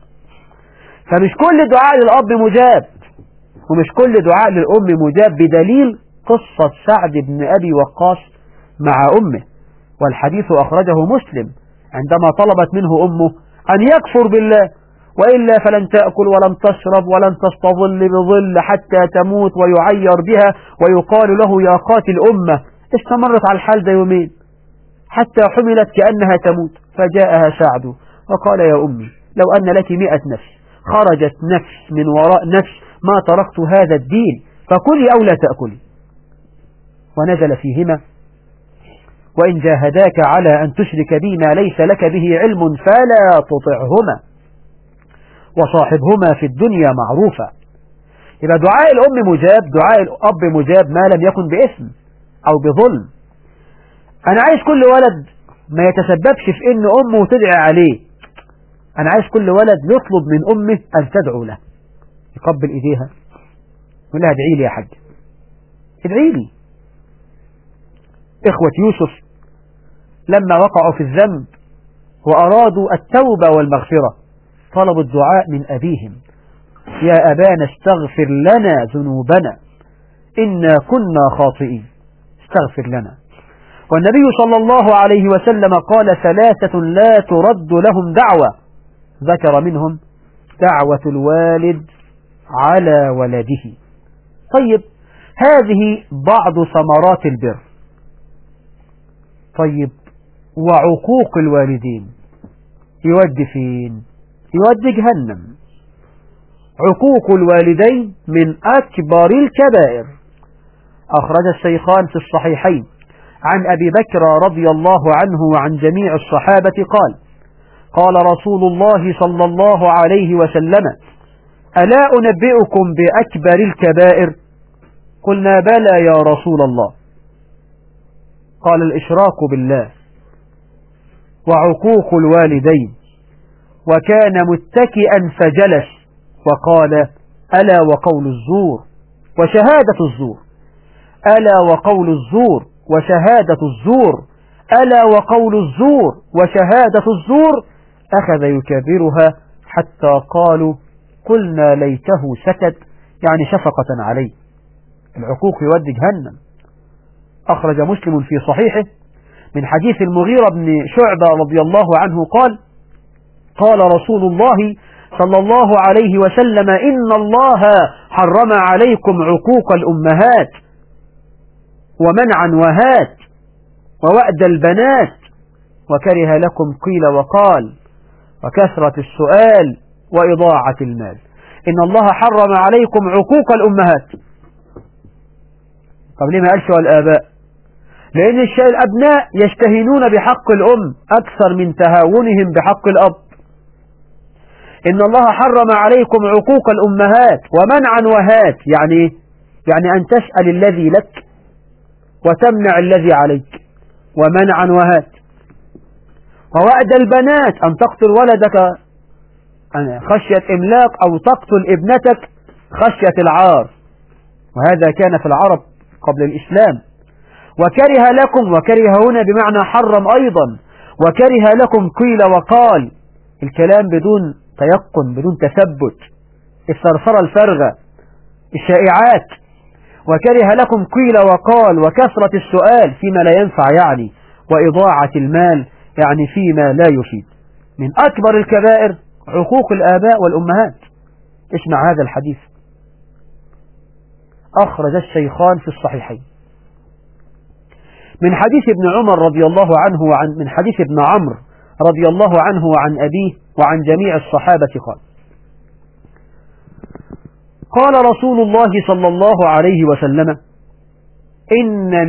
فمش كل دعاء للأب مجاب ومش كل دعاء للأم مجاب، بدليل قصة سعد بن أبي وقاص مع أمه، والحديث أخرجه مسلم عندما طلبت منه أمه أن يكفر بالله وإلا فلن تأكل ولن تشرب ولن تستظل بظل حتى تموت، ويعير بها ويقال له يا قاتل أمة. استمرت على الحال ده يومين حتى حملت كأنها تموت، فجاءها سعد وقال يا أمي لو أن لك 100 نفس خرجت نفس من وراء نفس ما تركت هذا الدين، فكلي أو لا تأكلي. ونزل فيهما وإن جاهداك على أن تشرك بي ما ليس لك به علم فلا تطعهما وصاحبهما في الدنيا معروفا. يبقى دعاء الأم مجاب، دعاء الأب مجاب ما لم يكن بإثم أو بظلم. أنا عايز كل ولد ما يتسببش في إن أمه تدعي عليه، أنا عايز كل ولد يطلب من أمه أن تدعو له، يقبل إيديها يقول لها ادعي لي يا حاج، ادعي لي. إخوة يوسف لما وقعوا في الذنب وأرادوا التوبة والمغفرة طلبوا الدعاء من أبيهم، يا أبانا استغفر لنا ذنوبنا إنا كنا خاطئين، استغفر لنا. والنبي صلى الله عليه وسلم قال 3 لا ترد لهم دعوة، ذكر منهم دعوة الوالد على ولده. طيب هذه بعض ثمرات البر. طيب وعقوق الوالدين يودي فين؟ يودي جهنم. عقوق الوالدين من أكبر الكبائر. أخرج الشيخان في الصحيحين عن أبي بكر رضي الله عنه وعن جميع الصحابة قال قال رسول الله صلى الله عليه وسلم ألا أنبئكم بأكبر الكبائر؟ قلنا بلى يا رسول الله. قال الإشراك بالله وعقوق الوالدين، وكان متكئا فجلس وقال ألا وقول الزور وشهادة الزور، ألا وقول الزور وشهادة الزور، ألا وقول الزور وشهادة الزور. أخذ يكبرها حتى قالوا قلنا ليته سكت، يعني شفقة عليه. العقوق يودي جهنم. أخرج مسلم في صحيحه من حديث المغيرة بن شعبة رضي الله عنه قال قال رسول الله صلى الله عليه وسلم إن الله حرم عليكم عقوق الأمهات ومنعا وهات ووأد البنات وكره لكم قيل وقال وكثرة السؤال وإضاعة المال. إن الله حرم عليكم عقوق الأمهات. طب ليه ما قالش والآباء؟ لأن الأبناء يستهينون بحق الأم أكثر من تهاونهم بحق الأب. إن الله حرم عليكم عقوق الأمهات ومنعا وهات، يعني أن تسأل الذي لك وتمنع الذي عليك، ومنعا وهات. ووأد البنات أن تقتل ولدك خشية إملاق أو تقتل ابنتك خشية العار، وهذا كان في العرب قبل الإسلام. وكره لكم، وكره هنا بمعنى حرم أيضا، وكره لكم قيل وقال، الكلام بدون تيقن بدون تثبت، الثرثرة الفارغة، الشائعات. وكره لكم قيل وقال وكثرة السؤال فيما لا ينفع، وإضاعة المال فيما لا يفيد. من أكبر الكبائر عقوق الآباء والأمهات. اسمع هذا الحديث، أخرج الشيخان في الصحيحين من حديث ابن عمر رضي الله عنه من حديث ابن عمرو رضي الله عنه وعن أبيه وعن جميع الصحابة قال رسول الله صلى الله عليه وسلم إن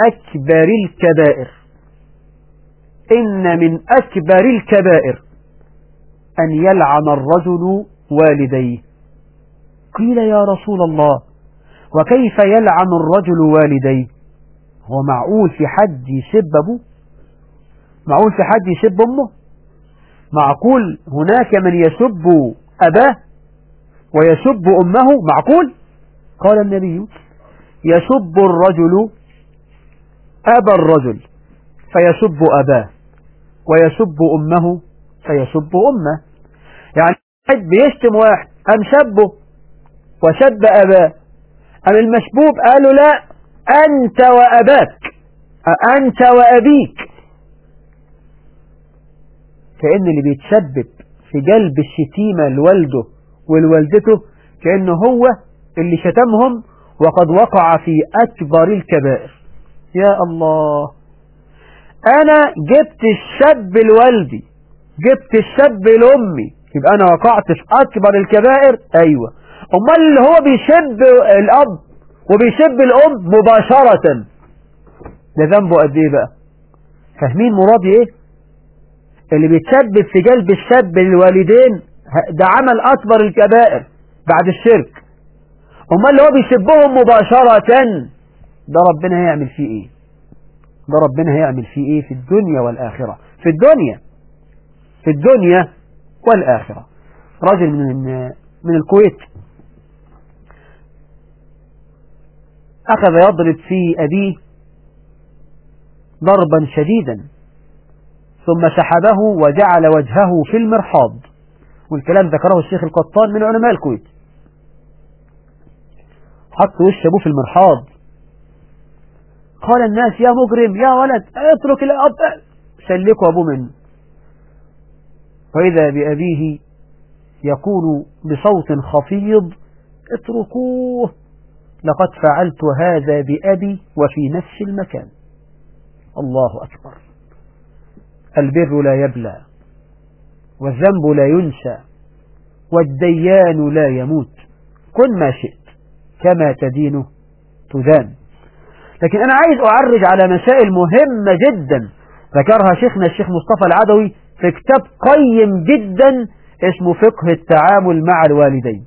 من أكبر الكبائر أن يلعن الرجل والديه. قيل يا رسول الله وكيف يلعن الرجل والديه؟ هو معقول في حد يسب أبوه؟ معقول في حد يسب أمه؟ معقول هناك من يسب أباه ويسب أمه؟ معقول؟ قال النبي يسب الرجل أبا الرجل فيسب أباه ويسب أمه فيسب أمه. يعني واحد بيشتم واحد أم سبه وسب أباه، أم المسبوب قالوا لا أنت وأباك، أنت وأبيك. كأن اللي بيتسبب في جلب الشتيمة لوالده ولوالدته كأنه هو اللي شتمهم وقد وقع في أكبر الكبائر. يا الله، أنا جبت الشاب لوالدي، جبت الشاب لأمي، يبقى أنا وقعت في أكبر الكبائر. أيوة، أمال اللي هو بيشب الأب وبيشب الأم مباشرة ده ذنبه قد إيه بقى؟ فاهمين مرادي إيه؟ اللي بيتسبب في جلب الشاب للوالدين ده عمل أكبر الكبائر بعد الشرك. أمال اللي هو بيشبهم مباشرة ده ربنا هيعمل فيه إيه؟ ده ربنا هيعمل فيه إيه في الدنيا والآخرة؟ في الدنيا والآخرة. رجل من الكويت أخذ يضرب في أبيه ضربا شديدا ثم سحبه وجعل وجهه في المرحاض، والكلام ذكره الشيخ القطان من علماء الكويت. حط وش أبوه في المرحاض. قال الناس يا مجرم يا ولد اترك الأب، سلكوا أبوه منه. وإذا بأبيه يقول بصوت خفيض اتركوه، لقد فعلت هذا بأبي وفي نفس المكان. الله أكبر. البر لا يبلى والذنب لا ينسى والديان لا يموت، كن ما شئت كما تدين تدان. لكن أنا عايز أعرج على مسائل مهمة جدا ذكرها شيخنا الشيخ مصطفى العدوي في كتاب قيم جدا اسمه فقه التعامل مع الوالدين.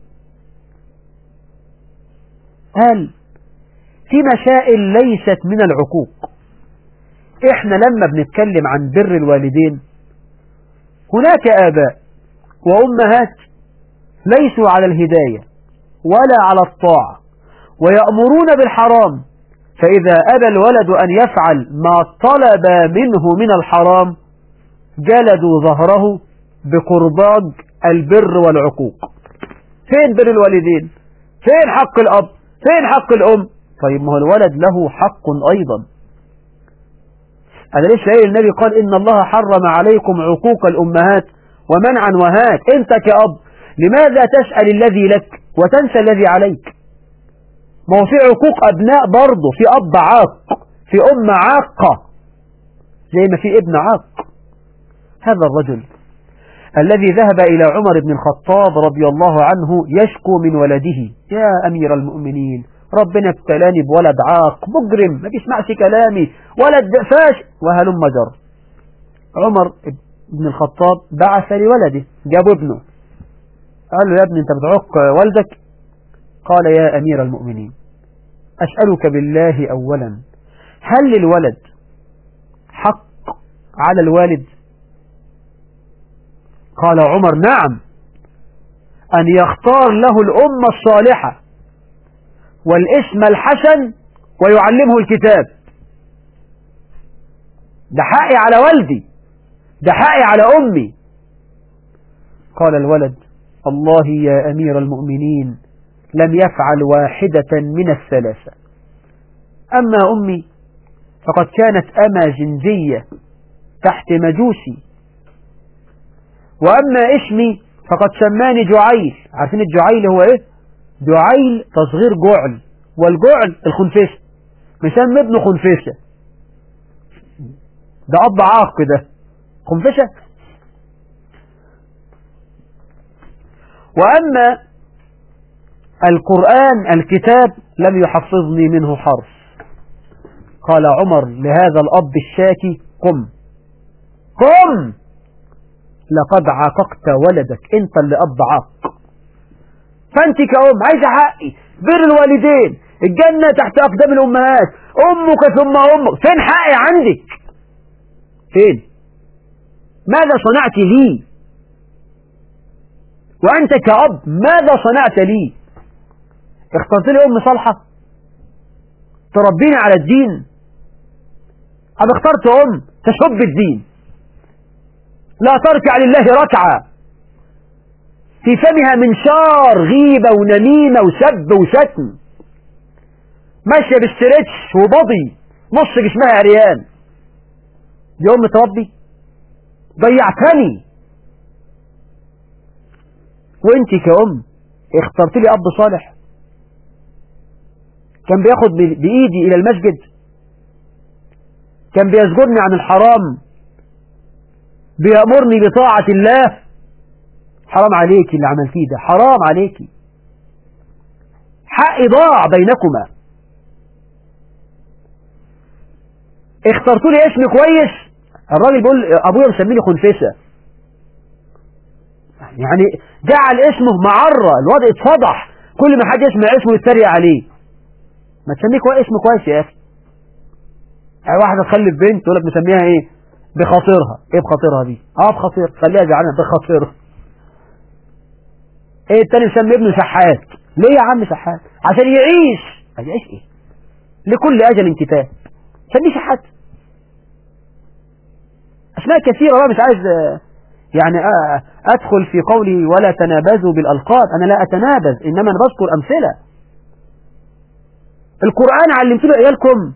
قال في مسائل ليست من العقوق. احنا لما بنتكلم عن بر الوالدين هناك آباء وأمهات ليسوا على الهداية ولا على الطاعة ويأمرون بالحرام، فإذا أبى الولد أن يفعل ما طلب منه من الحرام جلدوا ظهره بقرباج البر والعقوق. فين بر الوالدين؟ فين حق الأب؟ فين حق الأم؟ طيب ما هو الولد له حق أيضا. أنا ليش قايل النبي قال إن الله حرم عليكم عقوق الأمهات ومنعا وهات. أنت كأب لماذا تسأل الذي لك وتنسى الذي عليك؟ ما هو في عقوق أبناء برضه، في أب عاق، في أم عاقة، زي ما في ابن عاق. هذا الرجل الذي ذهب إلى عمر بن الخطاب رضي الله عنه يشكو من ولده: يا أمير المؤمنين ربنا ابتلاني بولد عاق مجرم ما بيسمعش كلامي، ولد فاش وهلم جر. عمر بن الخطاب بعث لولده، جاب ابنه قال له: يا ابني انت بتعق والدك؟ قال: يا أمير المؤمنين أسألك بالله أولا، هل للولد حق على الوالد؟ قال عمر: نعم، أن يختار له الأم الصالحة والاسم الحسن ويعلمه الكتاب. ده حقي على والدي، ده حقي على أمي. قال الولد: الله يا أمير المؤمنين لم يفعل واحدة من الثلاثة. أما أمي فقد كانت أما جنزية تحت مجوسي، وأما اسمي فقد سماني جعيل. عارفين الجعيل هو إيه؟ جعيل تصغير جعل، والجعل الخنفسة، مسمى ابنه خنفسة. ده أب عاق ده، خنفسة. وأما القرآن الكتاب لم يحفظني منه حرف. قال عمر لهذا الأب الشاكي: قم قم، لقد عاققت ولدك، انت اللي أب عاق. فانت كأم عايزة حقي، بر الوالدين، الجنة تحت أقدام الأمهات، أمك ثم أمك. فين حقي عندك؟ فين؟ ماذا صنعت لي؟ وأنت كأب ماذا صنعت لي؟ اخترت لي أم صالحة تربيني على الدين، أم اخترت أم تسب الدين لا تركع لله ركعة، في فمها منشار غيبة ونميمة وسب وشتم، ماشية باسترتش وبضي نص جسمها عريان، دي أم تربي؟ ضيعتني. وانت كأم اخترت لي أب صالح كان بياخد بإيدي إلى المسجد، كان بيزجرني عن الحرام، بيأمرني بطاعة الله. حرام عليكي اللي عملتيه ده، حرام عليكي، حقي ضاع بينكما. اخترتوا لي اسم كويس، الراجل بيقول ابويا مسميني خنفسة، يعني جعل اسمه معرة، الوضع اتفضح، كل ما حد يسمع اسمه يتريق عليه. ما تسميه اسم كويس يا اخي. يعني واحدة تخلف بنت تقول لك مسميها ايه؟ بخاطرها. ايه بخاطرها دي؟ بخاطر، خليها زعلانة بخاطرها. ايه التاني مسمي ابنه شحات؟ ليه يا عم شحات؟ عشان يعيش. يعيش ايه؟ لكل اجل كتاب، سميه شحات. اسماء كثيرة بقى، مش عايز يعني ادخل في قولي ولا تنابزوا بالالقاب، انا لا اتنابز، انما انا بذكر امثلة. القرآن علمتوا عيالكم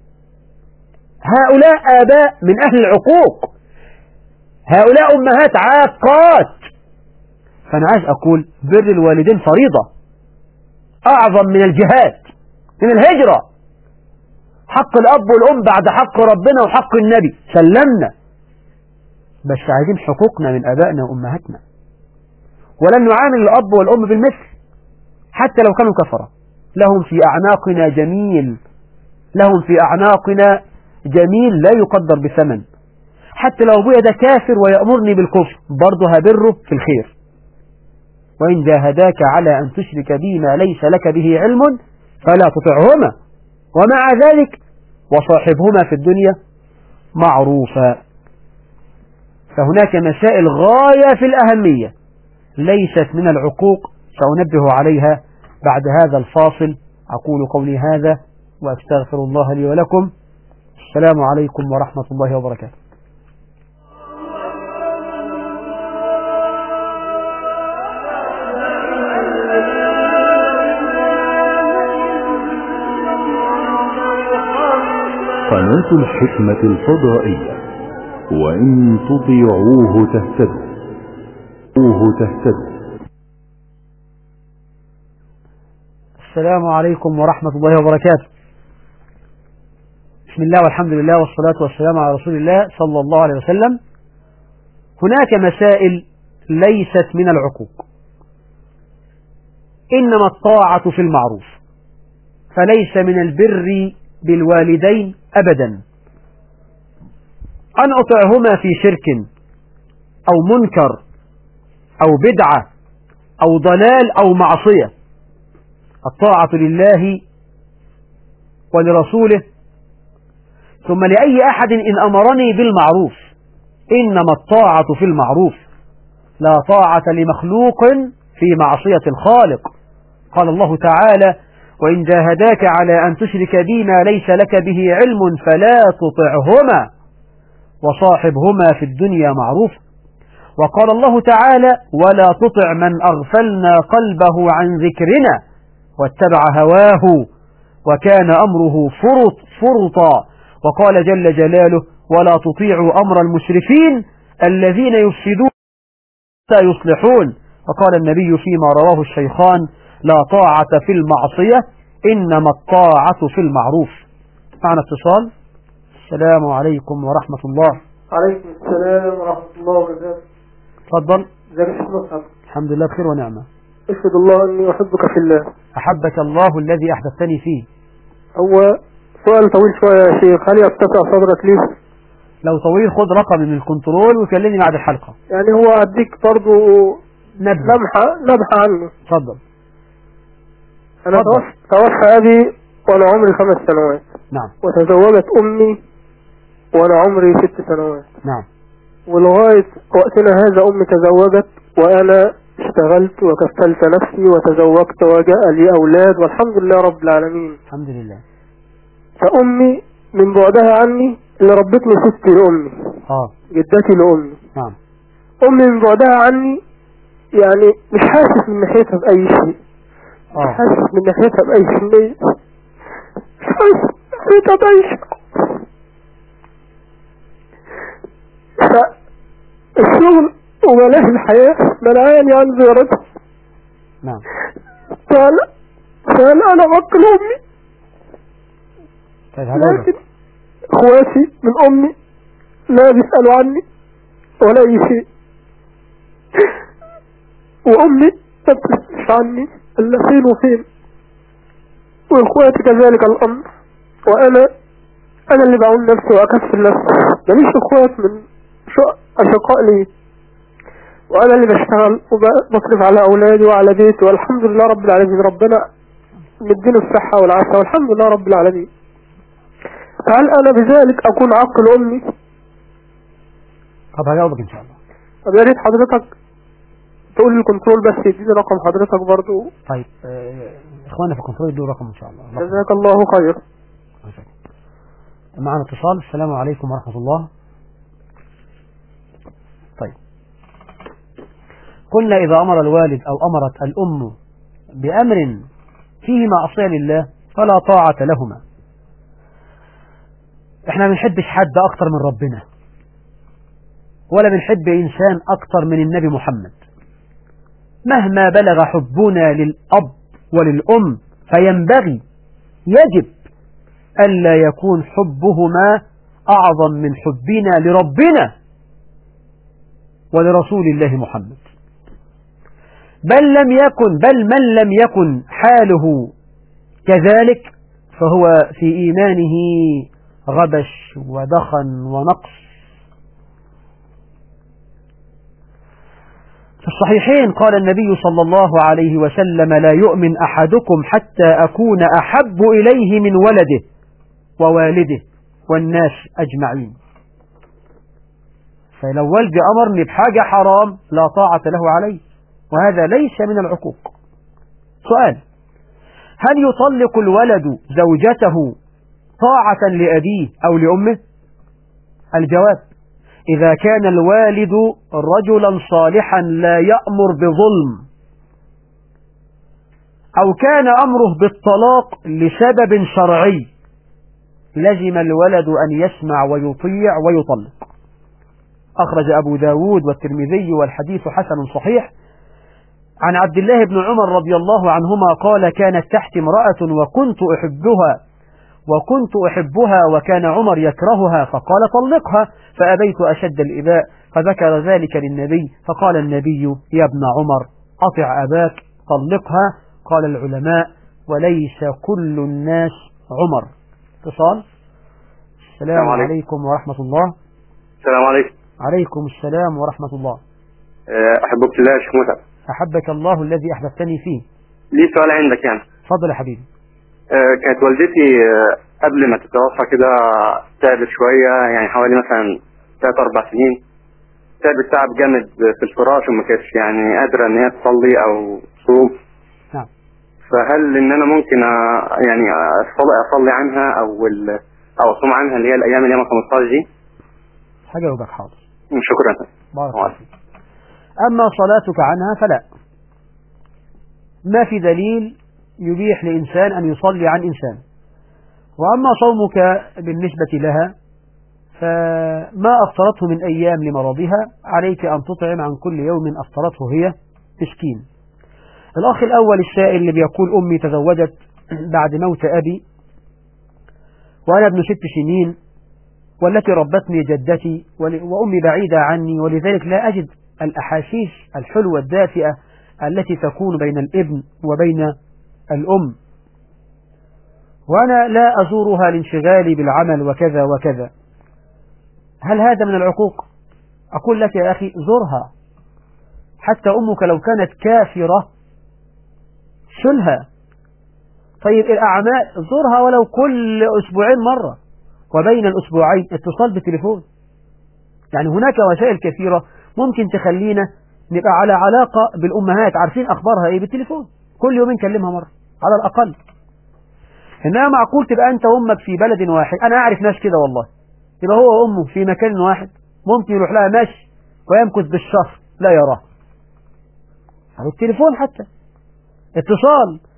هؤلاء آباء من أهل العقوق، هؤلاء أمهات عاقات. فأنا عايز أقول بر الوالدين فريضة أعظم من الجهاد، من الهجرة. حق الأب والأم بعد حق ربنا وحق النبي سلمنا، بس عايزين حقوقنا من آبائنا وأمهاتنا، ولن نعامل الأب والأم بالمثل حتى لو كانوا كفرة. لهم في أعناقنا جميل، لهم في أعناقنا جميل لا يقدر بثمن. حتى لو أبويا ده كافر ويأمرني بالكفر برضه هبره في الخير. وإن جاهداك على أن تشرك بي ما ليس لك به علم فلا تطعهما، ومع ذلك وصاحبهما في الدنيا معروفا. فهناك مسائل غاية في الأهمية ليست من العقوق، سأنبه عليها بعد هذا الفاصل. أقول قولي هذا وأستغفر الله لي ولكم. السلام عليكم ورحمة الله وبركاته. قناة الحكمة الفضائية، وإن تطيعوه تهتدوا. السلام عليكم ورحمة الله وبركاته. بسم الله والحمد لله والصلاة والسلام على رسول الله صلى الله عليه وسلم. هناك مسائل ليست من العقوق، إنما الطاعة في المعروف، فليس من البر بالوالدين أبدا أن أطعهما في شرك أو منكر أو بدعة أو ضلال أو معصية. الطاعة لله ولرسوله ثم لأي أحد إن أمرني بالمعروف، إنما الطاعة في المعروف، لا طاعة لمخلوق في معصية الخالق. قال الله تعالى: وإن جاهداك على أن تشرك بي ما ليس لك به علم فلا تطعهما وصاحبهما في الدنيا معروف. وقال الله تعالى: ولا تطع من أغفلنا قلبه عن ذكرنا واتبع هواه وكان أمره فرطا. وقال جل جلاله: ولا تطيعوا أمر المسرفين الذين يفسدون يصلحون. وقال النبي فيما رواه الشيخان: لا طاعة في المعصية إنما الطاعة في المعروف. معنا اتصال. السلام عليكم ورحمة الله. عليكم السلام ورحمة الله وبركاته. تفضل. ازيك يا شيخ؟ الحمد لله بخير ونعمة. اشهد الله اني احبك في الله. أحبك الله الذي أحببتني فيه. هو سؤال طويل شوية يا شيخ، هل يتسع صدرك ليه؟ لو طويل خد رقم من الكنترول وكلمني بعد الحلقة. يعني هو أديك برضو نبحة عنه. تفضل. أنا توفى أبي وأنا عمري 5 سنوات. نعم. وتزوجت أمي وأنا عمري 6 سنوات. نعم. ولغاية وقتنا هذا أمي تزوجت وأنا اشتغلت وكفلت نفسي وتزوجت وجاء لي أولاد والحمد لله رب العالمين. الحمد لله. فأمي من بعدها عني اللي ربتني ستي لأمي، جدتي لأمي. نعم. أمي من بعدها عني يعني مش حاسس من ناحيتها بأي شيء، مش حاسس من ناحيتها بأي شيء. نسيت أعيش. فالشغل وملاهي الحياة منعاني عن زيارته. نعم. فأنا عقل أمي، لكن اخواتي من أمي لا بيسألوا عني ولا أي شيء، وأمي ما بتسألش عني إلا فين وفين، واخواتي كذلك الأمر، وأنا اللي بعون نفسي وأكفل نفسي، ماليش اخوات من أشقاء لي، وأنا اللي بشتغل وبصرف على أولادي وعلى بيتي، والحمد لله رب العالمين، ربنا مدينه الصحة والعافية والحمد لله رب العالمين. فهل أنا بذلك أكون عقل أمي؟ طب هجاوبك إن شاء الله. طب يا ريت حضرتك تقول لي الكنترول بس يديني رقم حضرتك برضو. طيب إخواننا في الكنترول يدوا رقم إن شاء الله. جزاك الله خير. معنا اتصال. السلام عليكم ورحمة الله. طيب، قلنا إذا أمر الوالد أو أمرت الأم بأمر فيه معصية لله فلا طاعة لهما. احنا بنحبش حد أكتر من ربنا، ولا بنحب إنسان أكتر من النبي محمد. مهما بلغ حبنا للأب وللأم فينبغي يجب ألا يكون حبهما أعظم من حبنا لربنا ولرسول الله محمد. بل من لم يكن حاله كذلك فهو في إيمانه غبش ودخن ونقص. في الصحيحين قال النبي صلى الله عليه وسلم: لا يؤمن أحدكم حتى أكون أحب إليه من ولده ووالده والناس أجمعين. فلو والدي أمرني بحاجة حرام لا طاعة له عليه، وهذا ليس من العقوق. سؤال: هل يطلق الولد زوجته طاعة لأبيه أو لأمه؟ الجواب: إذا كان الوالد رجلا صالحا لا يأمر بظلم، أو كان أمره بالطلاق لسبب شرعي، لزم الولد أن يسمع ويطيع ويطلق. أخرج أبو داود والترمذي والحديث حسن صحيح عن عبد الله بن عمر رضي الله عنهما قال: كانت تحت امرأة وكنت أحبها وكان عمر يكرهها، فقال: طلقها، فأبيت أشد الإباء، فذكر ذلك للنبي، فقال النبي: يا ابن عمر أطع أباك، طلقها. قال العلماء: وليس كل الناس عمر. اتصال. السلام عليكم ورحمة الله. السلام عليكم. عليكم السلام ورحمة الله. أحبك في الله يا شيخ متعب. أحبك الله الذي أحببتني فيه. لي سؤال عندك يعني. اتفضل يا حبيبي. كانت والدتي قبل ما تتوفى كده تعبت شوية، يعني حوالي مثلا 3-4 سنين، تعبت تعب جامد في الفراش وما كانتش يعني قادرة ان هي تصلي او تصوم. نعم. فهل ان انا ممكن يعني اصلي عنها او اصوم عنها اللي هي الايام اللي هي 15 دي؟ هجاوبك حاضر. شكرا. بارك الله فيك. أما صلاتك عنها فلا، ما في دليل يبيح لإنسان أن يصلي عن إنسان. وأما صومك بالنسبة لها فما أفطرته من أيام لمرضها عليك أن تطعم عن كل يوم أفطرته هي مسكين. الأخ الأول السائل اللي بيقول: أمي تزوجت بعد موت أبي وأنا ابن 6 سنين، والتي ربتني جدتي، وأمي بعيدة عني، ولذلك لا أجد الأحاسيس الحلوة الدافئة التي تكون بين الابن وبين الأم، وأنا لا أزورها لانشغالي بالعمل وكذا وكذا. هل هذا من العقوق؟ أقول لك يا أخي: زرها، حتى أمك لو كانت كافرة شلها. طيب الأعمال زرها ولو كل أسبوعين مرة، وبين الأسبوعين اتصال بالتليفون. يعني هناك وسائل كثيرة ممكن تخلينا نبقى على علاقة بالأمهات، عارفين أخبارها إيه بالتليفون، كل يوم نكلمها مرة على الأقل. إنها معقول تبقى أنت وأمك في بلد واحد، أنا أعرف ناس كده والله، يبقى هو وأمه في مكان واحد، ممكن يروح لها ماشي ويمكث بالشهر لا يراه على التليفون حتى اتصال.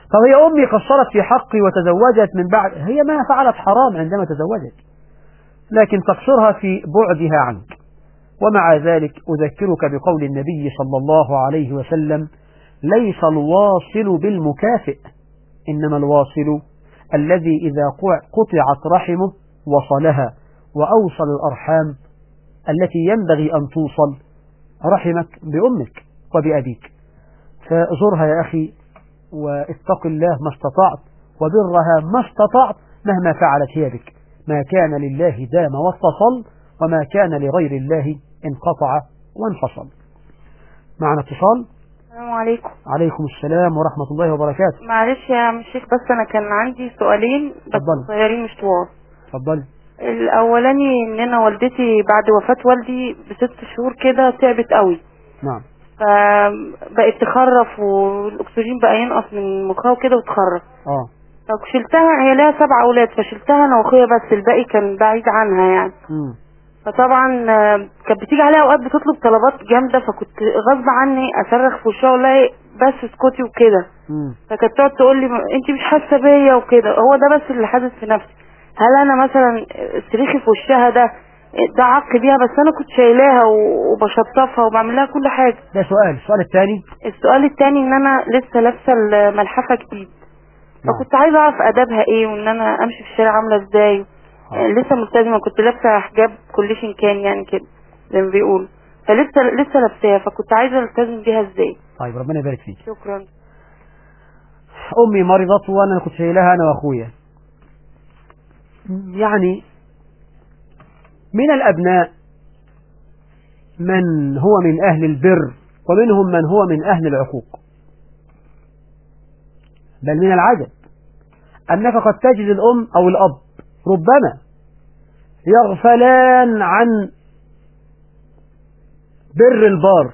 طب هي أمي قصرت في حقي وتزوجت من بعد، هي ما فعلت حرام عندما تزوجت، لكن تقصرها في بعدها عنك. ومع ذلك أذكرك بقول النبي صلى الله عليه وسلم: ليس الواصل بالمكافئ، إنما الواصل الذي إذا قطعت رحمه وصلها، وأوصل الأرحام التي ينبغي أن توصل رحمك بأمك وبأبيك. فزرها يا أخي، واتق الله ما استطعت، وبرها ما استطعت مهما فعلت هي بك. ما كان لله دام واتصل، وما كان لغير الله انقطع وانفصل. معنا اتصال. السلام عليكم. عليكم السلام ورحمة الله وبركاته. معلش يا عم الشيخ، بس أنا كان عندي سؤالين بس صغيرين مش طوال. اتفضلي. الأولاني إن أنا والدتي بعد وفاة والدي ب6 شهور كده تعبت قوي. نعم. فبقت تخرف والأكسجين بقى ينقص من مخها وكده وتخرف. فشلتها، هي لها 7 أولاد، فشلتها أنا وأخويا بس، الباقي كان بعيد عنها يعني. فطبعا كانت بتيجي عليها أوقات بتطلب طلبات جامدة، فكنت غصب عني أصرخ في وشها ولا بس اسكتي وكده. فكانت تقعد تقول لي أنت مش حاسة بيا وكده. هو ده بس اللي حاسس في نفسي. هل أنا مثلا صريخي في وشها ده عق بيها؟ بس أنا كنت شايلاها وبشطفها وبعمل لها كل حاجة. ده سؤال. السؤال الثاني؟ السؤال الثاني إن أنا لسه لابسة الملحفة جديد، فكنت عايزة أعرف أدابها إيه، وإن أنا أمشي في الشارع عاملة إزاي. لسه ملتزمة، كنت لابسة حجاب كلشن كان يعني كده زي ما بيقول، فلسه لابساها، فكنت عايزة التزم بيها إزاي. طيب ربنا يبارك فيك. شكرا. أمي مرضت وأنا كنت شايلها أنا وأخويا. يعني من الأبناء من هو من أهل البر، ومنهم من هو من أهل العقوق. بل من العجب أنك قد تجد الأم أو الأب ربما يغفلان عن بر البار،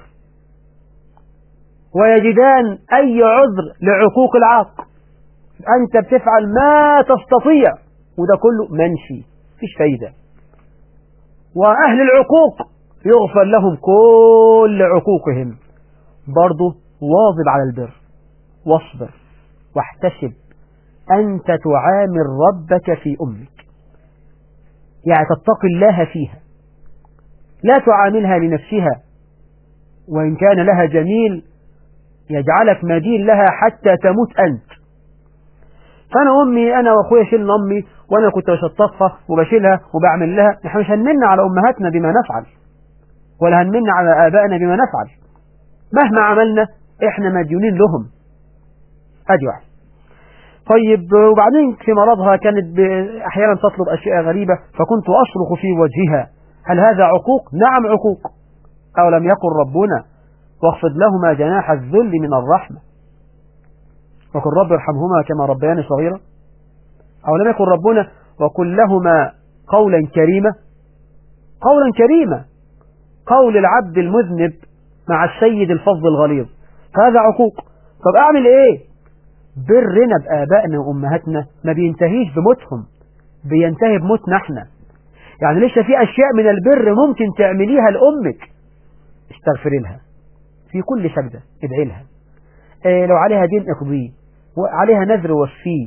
ويجدان أي عذر لعقوق العاق. أنت بتفعل ما تستطيع، وده كله منشي، فيش فايدة. وأهل العقوق يغفر لهم كل عقوقهم. برضو واظب على البر، واصبر واحتسب. أنت تعامل ربك في أمك، يعني تتقي الله فيها، لا تعاملها لنفسها، وإن كان لها جميل يجعلك مدين لها حتى تموت أنت. فأنا أمي، أنا وأخويا شلنا أمي، وأنا كنت بشطفها وبشيلها وبعمل لها. نحن مش هنمن على أمهاتنا بما نفعل، ولا هنمن على آبائنا بما نفعل. مهما عملنا إحنا مديونين لهم. أدي واحد. طيب، وبعدين في مرضها كانت أحيانا تطلب أشياء غريبة، فكنت أصرخ في وجهها. هل هذا عقوق؟ نعم عقوق. أو لم يقل ربنا واخفض لهما جناح الذل من الرحمة، وقل رب ارحمهما كما ربياني صغيرا؟ أو لم يقل ربنا وقل لهما قولا كريما؟ قولا كريما قول العبد المذنب مع السيد الفظ الغليظ، فهذا عقوق. طب أعمل إيه؟ برنا بآبائنا وأمهاتنا ما بينتهيش بموتهم، بينتهي بموتنا احنا. يعني لسه في أشياء من البر ممكن تعمليها لأمك، استغفري لها في كل سجدة، ادعي لها. لو عليها دين اقضيه، وعليها نذر وفيه.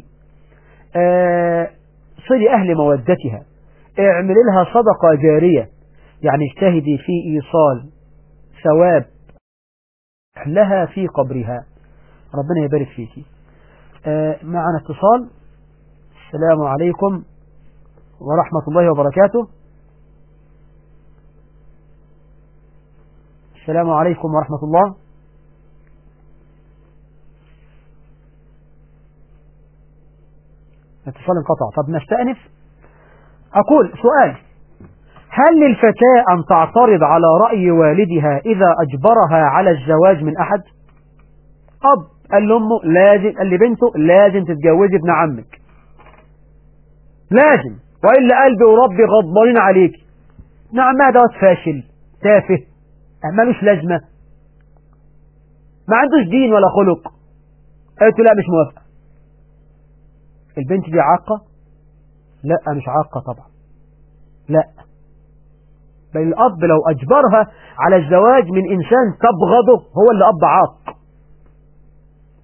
صلي أهل مودتها، اعمل لها صدقة جارية، يعني اجتهدي في إيصال ثواب لها في قبرها. ربنا يبارك فيك. معنا اتصال. السلام عليكم ورحمة الله وبركاته. السلام عليكم ورحمة الله. الاتصال انقطع. طب نستأنف. أقول سؤال: هل للفتاة أن تعترض على رأي والدها إذا أجبرها على الزواج من أحد؟ أب قال لأمه لازم، قال لبنته لازم تتجوزي ابن عمك، لازم، وإلا قلبي وربي غضبانين عليك. نعم، ما دوت فاشل تافه مالوش لازمة، ما عندوش دين ولا خلق. قلت لا، مش موافقة. البنت دي عاقة؟ لا، مش عاقة طبعا، لا. بل الأب لو أجبرها على الزواج من إنسان تبغضه هو اللي أب عاق.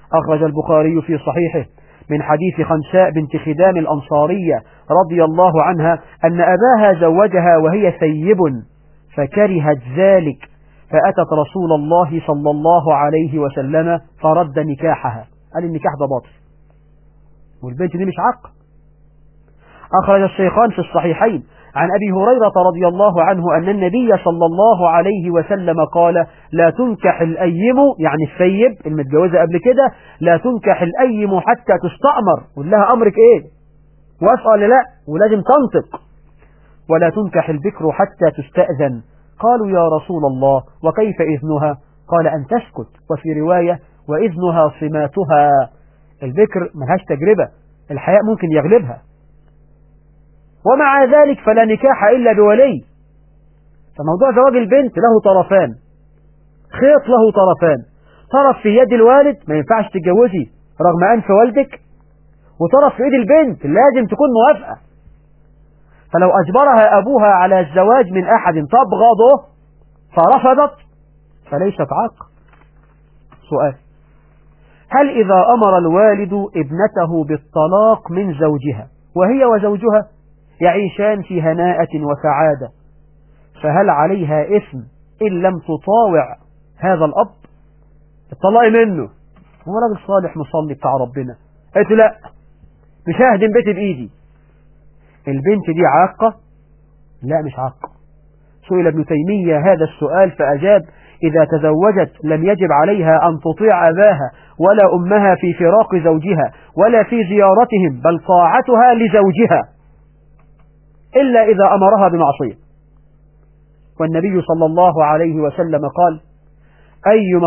أخرج البخاري في صحيحه من حديث خنساء بنت خدام الأنصارية رضي الله عنها أن أباها زوجها وهي ثيب فكرهت ذلك فأتت رسول الله صلى الله عليه وسلم فرد نكاحها. قال النكاح ده باطل والبنت دي مش عق. أخرج الشيخان في الصحيحين عن أبي هريرة رضي الله عنه أن النبي صلى الله عليه وسلم قال لا تنكح الأيم، يعني الثيب المتجوزة قبل كده، لا تنكح الأيم حتى تستأمر، قل لها أمرك إيه وأسأل لا ولازم تنطق، ولا تنكح البكر حتى تستأذن. قالوا يا رسول الله وكيف إذنها؟ قال أن تسكت، وفي رواية وإذنها صماتها. البكر ملهاش تجربة، الحياء ممكن يغلبها، ومع ذلك فلا نكاح إلا بولي. فموضوع زواج البنت له طرفان، خيط له طرفان، طرف في يد الوالد ما ينفعش تتجوزي رغم أنف والدك، وطرف في يد البنت لازم تكون موافقة. فلو أجبرها أبوها على الزواج من أحد تبغضه فرفضت فليست عاق. سؤال: هل إذا أمر الوالد ابنته بالطلاق من زوجها وهي وزوجها يعيشان في هناءة وسعادة، فهل عليها إثم إن لم تطاوع هذا الأب؟ الطلاق منه، هو راجل صالح مصلي بتاع ربنا، قلت لا مش ههدم بيتي بإيدي. البنت دي عاقة؟ لا مش عاقة. سئل ابن تيمية هذا السؤال فأجاب: إذا تزوجت لم يجب عليها أن تطيع أباها ولا أمها في فراق زوجها ولا في زيارتهم، بل طاعتها لزوجها إلا إذا أمرها بمعصية. والنبي صلى الله عليه وسلم قال: أيما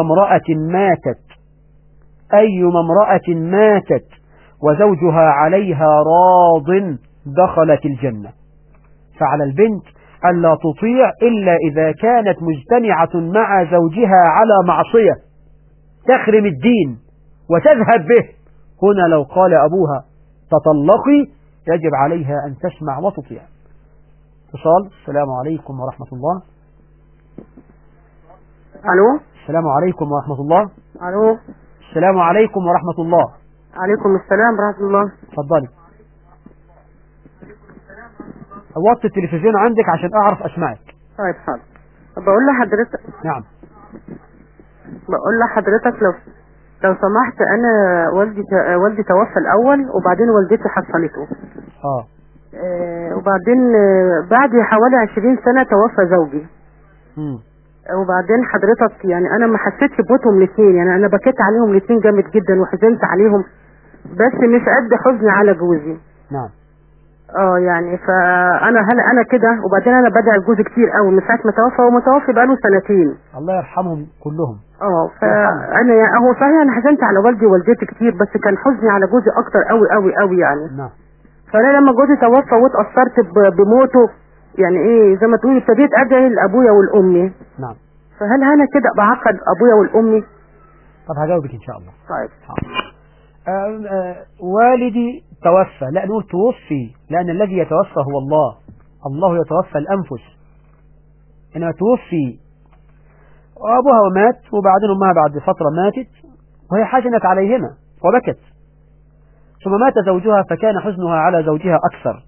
امرأة ماتت وزوجها عليها راض دخلت الجنة. فعلى البنت ألا تطيع إلا إذا كانت مجتمعة مع زوجها على معصية تخرم الدين وتذهب به. هنا لو قال أبوها تطلقي يجب عليها أن تسمع وتطيع. اتصال. السلام عليكم ورحمة الله. الو. السلام عليكم ورحمة الله. الو. السلام عليكم ورحمة الله. عليكم السلام ورحمة الله. اتفضلي. وطي التلفزيون عندك عشان اعرف اسمعك. طيب حاضر. بقول لحضرتك. نعم. بقول لحضرتك لو سمحت، انا والدي توفى الاول وبعدين والدتي حصلته. وبعدين بعد حوالي 20 سنة توفى زوجي. وبعدين حضرتك يعني انا ما حسيتش بموتهم الاثنين، يعني انا بكيت عليهم الاثنين جامد جدا وحزنت عليهم، بس مش قد حزني على جوزي. نعم. يعني فانا هل انا كده؟ وبعدين انا بدعي لجوزي كتير قوي من ساعه ما توفى، ومتوفي بقاله 2 سنين. الله يرحمهم كلهم. فانا هو صحيح انا حزنت على والدي ووالدتي كتير، بس كان حزني على جوزي اكتر قوي قوي قوي يعني. نعم. فانا لما جوزي توفى واتاثرت بموته، يعني ايه زي ما تقولي ابتديت ادعي لابويا والامي. نعم. فهل انا كده بعقد ابويا والامي؟ طب هجاوبك ان شاء الله. طيب. والدي توفى، لا نقول توفي، لأن الذي يتوفى هو الله. الله يتوفى الأنفس، إنما توفي وأبوها مات، وبعدين أمها بعد فترة ماتت وهي حزنت عليهما وبكت، ثم مات زوجها فكان حزنها على زوجها أكثر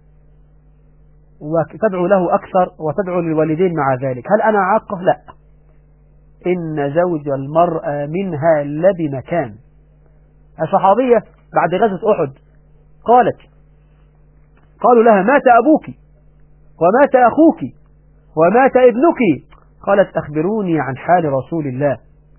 وتدعو له أكثر وتدعو للوالدين مع ذلك. هل أنا عاقة؟ لا. إن زوج المرأة منها لبمكان. صحابية بعد غزوة أحد قالوا لها مات أبوك ومات أخوك ومات ابنك، قالت أخبروني عن حال رسول الله.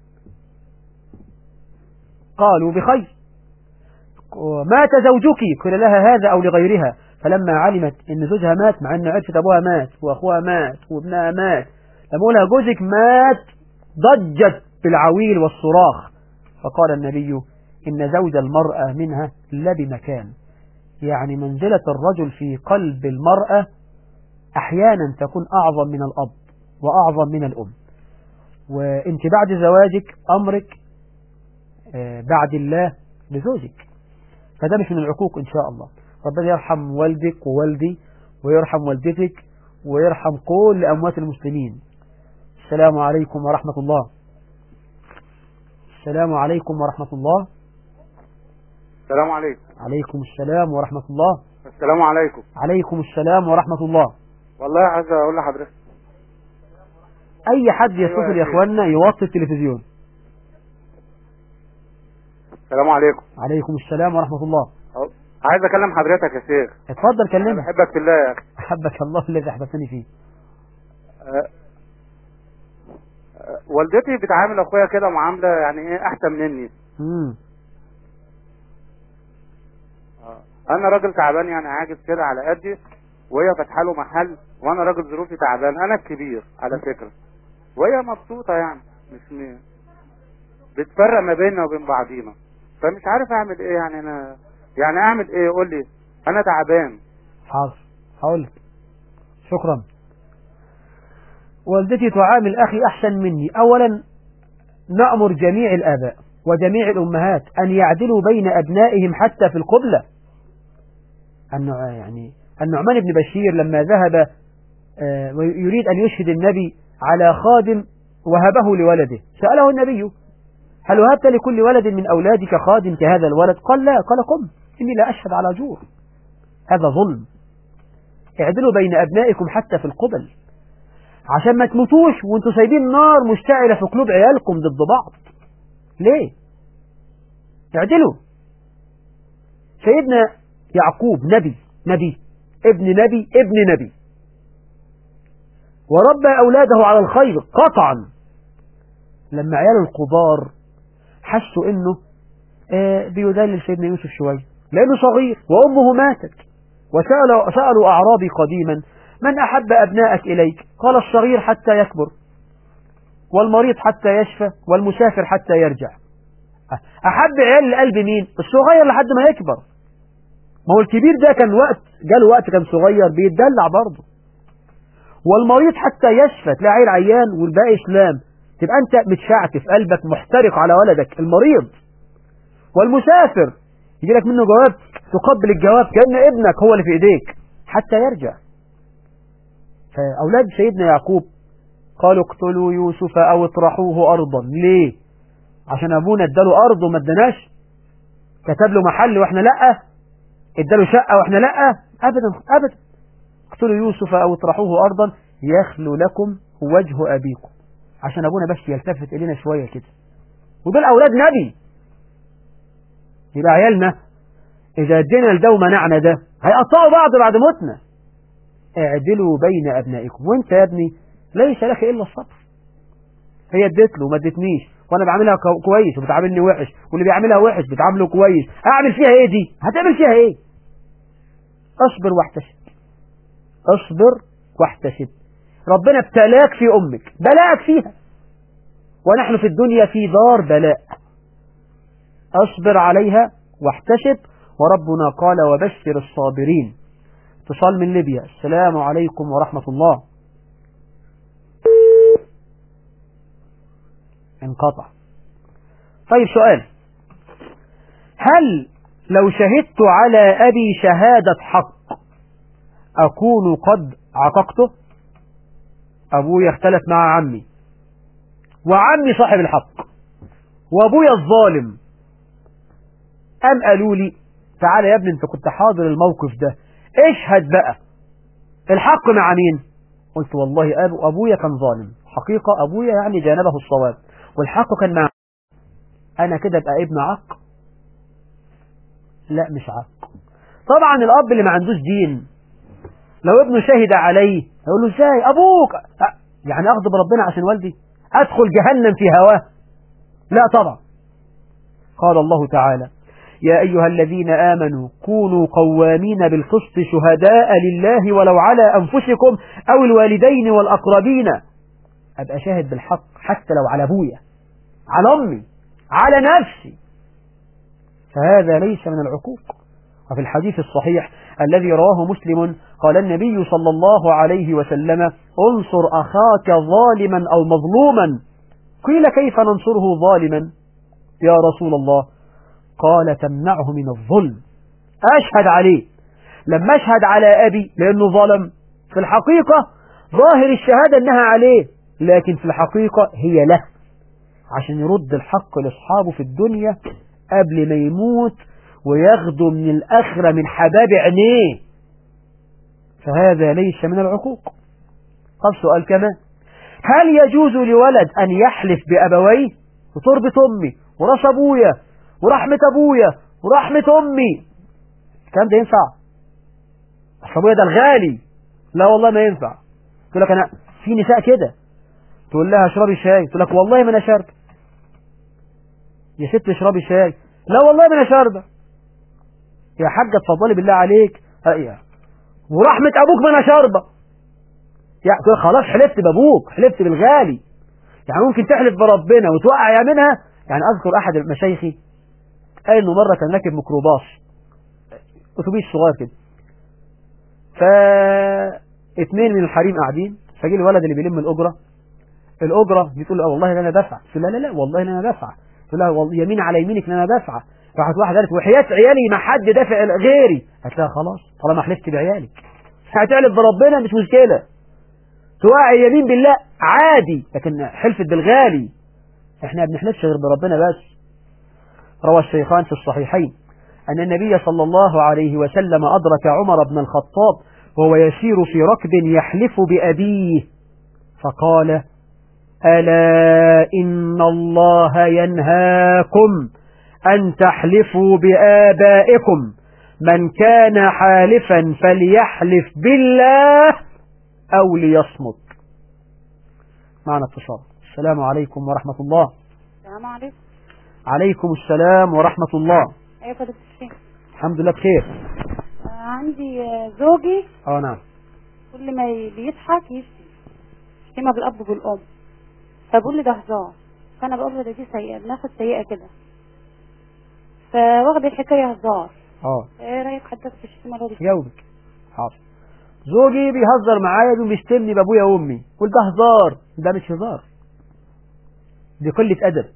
قالوا بخير. مات زوجك، قال لها هذا أو لغيرها. فلما علمت إن زوجها مات، مع أن عرفت أبوها مات وأخوها مات وابنها مات، لما قولها جوزك مات ضجت بالعويل والصراخ. فقال النبي إن زوج المرأة منها لبمكان، يعني منزلة الرجل في قلب المرأة أحيانا تكون أعظم من الأب وأعظم من الأم. وانت بعد زواجك أمرك بعد الله لزوجك، فده مش من العقوق إن شاء الله. ربنا يرحم والدك ووالدي ويرحم والدتك ويرحم كل أموات المسلمين. السلام عليكم ورحمة الله. السلام عليكم ورحمة الله. السلام عليكم. عليكم السلام ورحمة الله. السلام عليكم. عليكم السلام ورحمة الله. والله عايز اقول لحضرتك اي حد يتصل يا اخوانا يوطي التلفزيون. السلام عليكم. عليكم السلام ورحمة الله. عايز اكلم حضرتك يا شيخ. اتفضل كلمني. انا بحبك في الله يا اخي. احبك الله الذي احببتني فيه. والدتي بتعامل اخويا كده معامله يعني ايه احسن مني. انا راجل تعبان يعني عاجز كده على قدي، وهي فاتحه له محل، وانا راجل ظروفي تعبان، انا الكبير على فكره، وهي مبسوطه يعني مش بتفرق ما بيننا وبين بعضينا، فمش عارف اعمل ايه يعني. انا يعني اعمل ايه؟ قول لي انا تعبان. حاضر هقول لك. شكرا. والدتي تعامل اخي احسن مني. اولا نأمر جميع الاباء وجميع الامهات ان يعدلوا بين ابنائهم حتى في القبلة. يعني النعمان بن بشير لما ذهب ويريد ان يشهد النبي على خادم وهبه لولده، سأله النبي: هل وهبت لكل ولد من أولادك خادم كهذا الولد؟ قال لا. قال: قم إني لا أشهد على جور، هذا ظلم. اعدلوا بين أبنائكم حتى في القبل، عشان ما تموتوش وانتوا سايبين نار مشتعلة في قلوب عيالكم ضد بعض. ليه؟ اعدلوا. سيدنا يعقوب نبي ابن نبي، وربى أولاده على الخير قطعا. لما عيال الكبار حسوا انه بيدلل سيدنا يوسف شوية لانه صغير وامه ماتت، وسألوا اعرابي قديما: من احب ابنائك اليك؟ قال: الصغير حتى يكبر، والمريض حتى يشفى، والمسافر حتى يرجع. احب عيال القلب مين؟ الصغير لحد ما يكبر. ما هو الكبير ده كان جاله وقت كان صغير بيتدلع برضه. والمريض حتى يشفى، تلاقي عيل عيان والباقي اسلام، تبقى انت متشعت في قلبك محترق على ولدك المريض. والمسافر يجي لك منه جواب تقبل الجواب كأن ابنك هو اللي في ايديك حتى يرجع. فاولاد سيدنا يعقوب قالوا: اقتلوا يوسف او اطرحوه ارضا. ليه؟ عشان ابونا اداله ارض وما اداناش؟ كتب له محل واحنا لا؟ اداله شقه واحنا لا؟ ابدا. اقتلوا يوسف او اطرحوه ارضا يخلو لكم وجه ابيكم، عشان ابونا بس يلتفت الينا شويه كده. ودول اولاد نبي. يبقى عيالنا اذا ادينا لده ومنعنا ده هيقطعوا بعض بعد موتنا. اعدلوا بين ابنائكم. وانت يا ابني ليس لك الا الصبر. هي اديت له ما ادتنيش، وانا بعملها كويس وبتعاملني وحش، واللي بيعملها وحش بتعامله كويس، اعمل فيها ايه دي؟ هتعمل فيها ايه؟ اصبر واحتسب. اصبر واحتسب. ربنا ابتلاك في امك، بلاك فيها، ونحن في الدنيا في دار بلاء. اصبر عليها واحتسب، وربنا قال: وبشر الصابرين. اتصال من ليبيا. السلام عليكم ورحمة الله. انقطع. طيب سؤال: هل لو شهدت على أبي شهادة حق أكون قد عققته؟ أبويا اختلف مع عمي، وعمي صاحب الحق، وأبويا الظالم. أم قالوا لي: تعالى يا ابني انت كنت حاضر الموقف ده، اشهد بقى، الحق مع مين؟ قلت: والله أبويا كان ظالم، حقيقة أبويا يعني جانبه الصواب، والحق كان مع. أنا كده أبقى ابن عق؟ لا مش عق. طبعا الأب اللي ما عندوش دين لو ابنه شهد عليه يقول له: ازاي أبوك؟ يعني أغضب ربنا عشان والدي؟ أدخل جهنم في هواه؟ لا طبعا. قال الله تعالى: يا أيها الذين آمنوا كونوا قوامين بالقسط شهداء لله ولو على أنفسكم أو الوالدين والأقربين. أبقى شاهد بالحق حتى لو على أبويا، على أمي، على نفسي. فهذا ليس من العقوق. وفي الحديث الصحيح الذي رواه مسلم قال النبي صلى الله عليه وسلم: انصر أخاك ظالما أو مظلوما. قيل: كيف ننصره ظالما يا رسول الله؟ قال: تمنعه من الظلم. أشهد عليه. لما أشهد على أبي لأنه ظلم، في الحقيقة ظاهر الشهادة أنها عليه، لكن في الحقيقة هي له، عشان يرد الحق لأصحابه في الدنيا قبل ما يموت وياخده من الآخرة من حباب عينيه، فهذا ليس من العقوق. طب سؤال كمان، هل يجوز لولد أن يحلف بأبويه وتربة أمي وراس أبويا ورحمة أبويا ورحمة أمي؟ الكلام ده ينفع؟ أصل أبويا ده الغالي. لا والله ما ينفع. تقول لك أنا في نساء كده، تقول لها اشربي شاي، تقول لك والله ما أنا شاربة. يا ست اشربي شاي، لا والله ما أنا شاربة. يا حاجة اتفضلي بالله عليك، ورحمة أبوك ما أنا شاربة. يعني خلاص حلفت بأبوك، حلفت بالغالي. يعني ممكن تحلف بربنا وتوقع يمينها. يعني أذكر أحد مشايخي قال إنه مرة كان راكب ميكروباص، أتوبيس صغير كده، فاثنين من الحريم قاعدين، فجي الولد اللي بيلم الأجرة بتقول له والله أنا دفع. تقول لا لا لا والله أنا دفع. تقول لها والله يمين على يمينك أنا دفع. راحت واحد قالت وحياة عيالي ما حد دافع غيري. قالت لها خلاص طالما حلفت بعيالك هتعلف بربنا مش مشكلة، توقع يمين بالله عادي، لكن حلفت بالغالي. احنا ما بنحلفش غير بربنا بس. روى الشيخان في الصحيحين أن النبي صلى الله عليه وسلم أدرك عمر بن الخطاب وهو يسير في ركب يحلف بأبيه فقال ألا إن الله ينهاكم أن تحلفوا بآبائكم، من كان حالفا فليحلف بالله أو ليصمت. معنا اتصال. السلام عليكم ورحمة الله. السلام عليكم. عليكم السلام ورحمة الله. ايه فضيلة الشيخ؟ الحمد لله بخير. عندي زوجي نعم. كل ما بيضحك يشتم بالأب والأم، فبقول لي ده هزار، فأنا بقول له ده دي سيئة، بناخد سيئة كده، فواخد الحكاية هزار. ايه رأيك حضرتك في الشتيمة اللي جاوبك؟ حاضر. زوجي بيهزر معايا وبيشتمني بابويا وامي، قلت ده هزار. ده مش هزار، دي قلة أدب.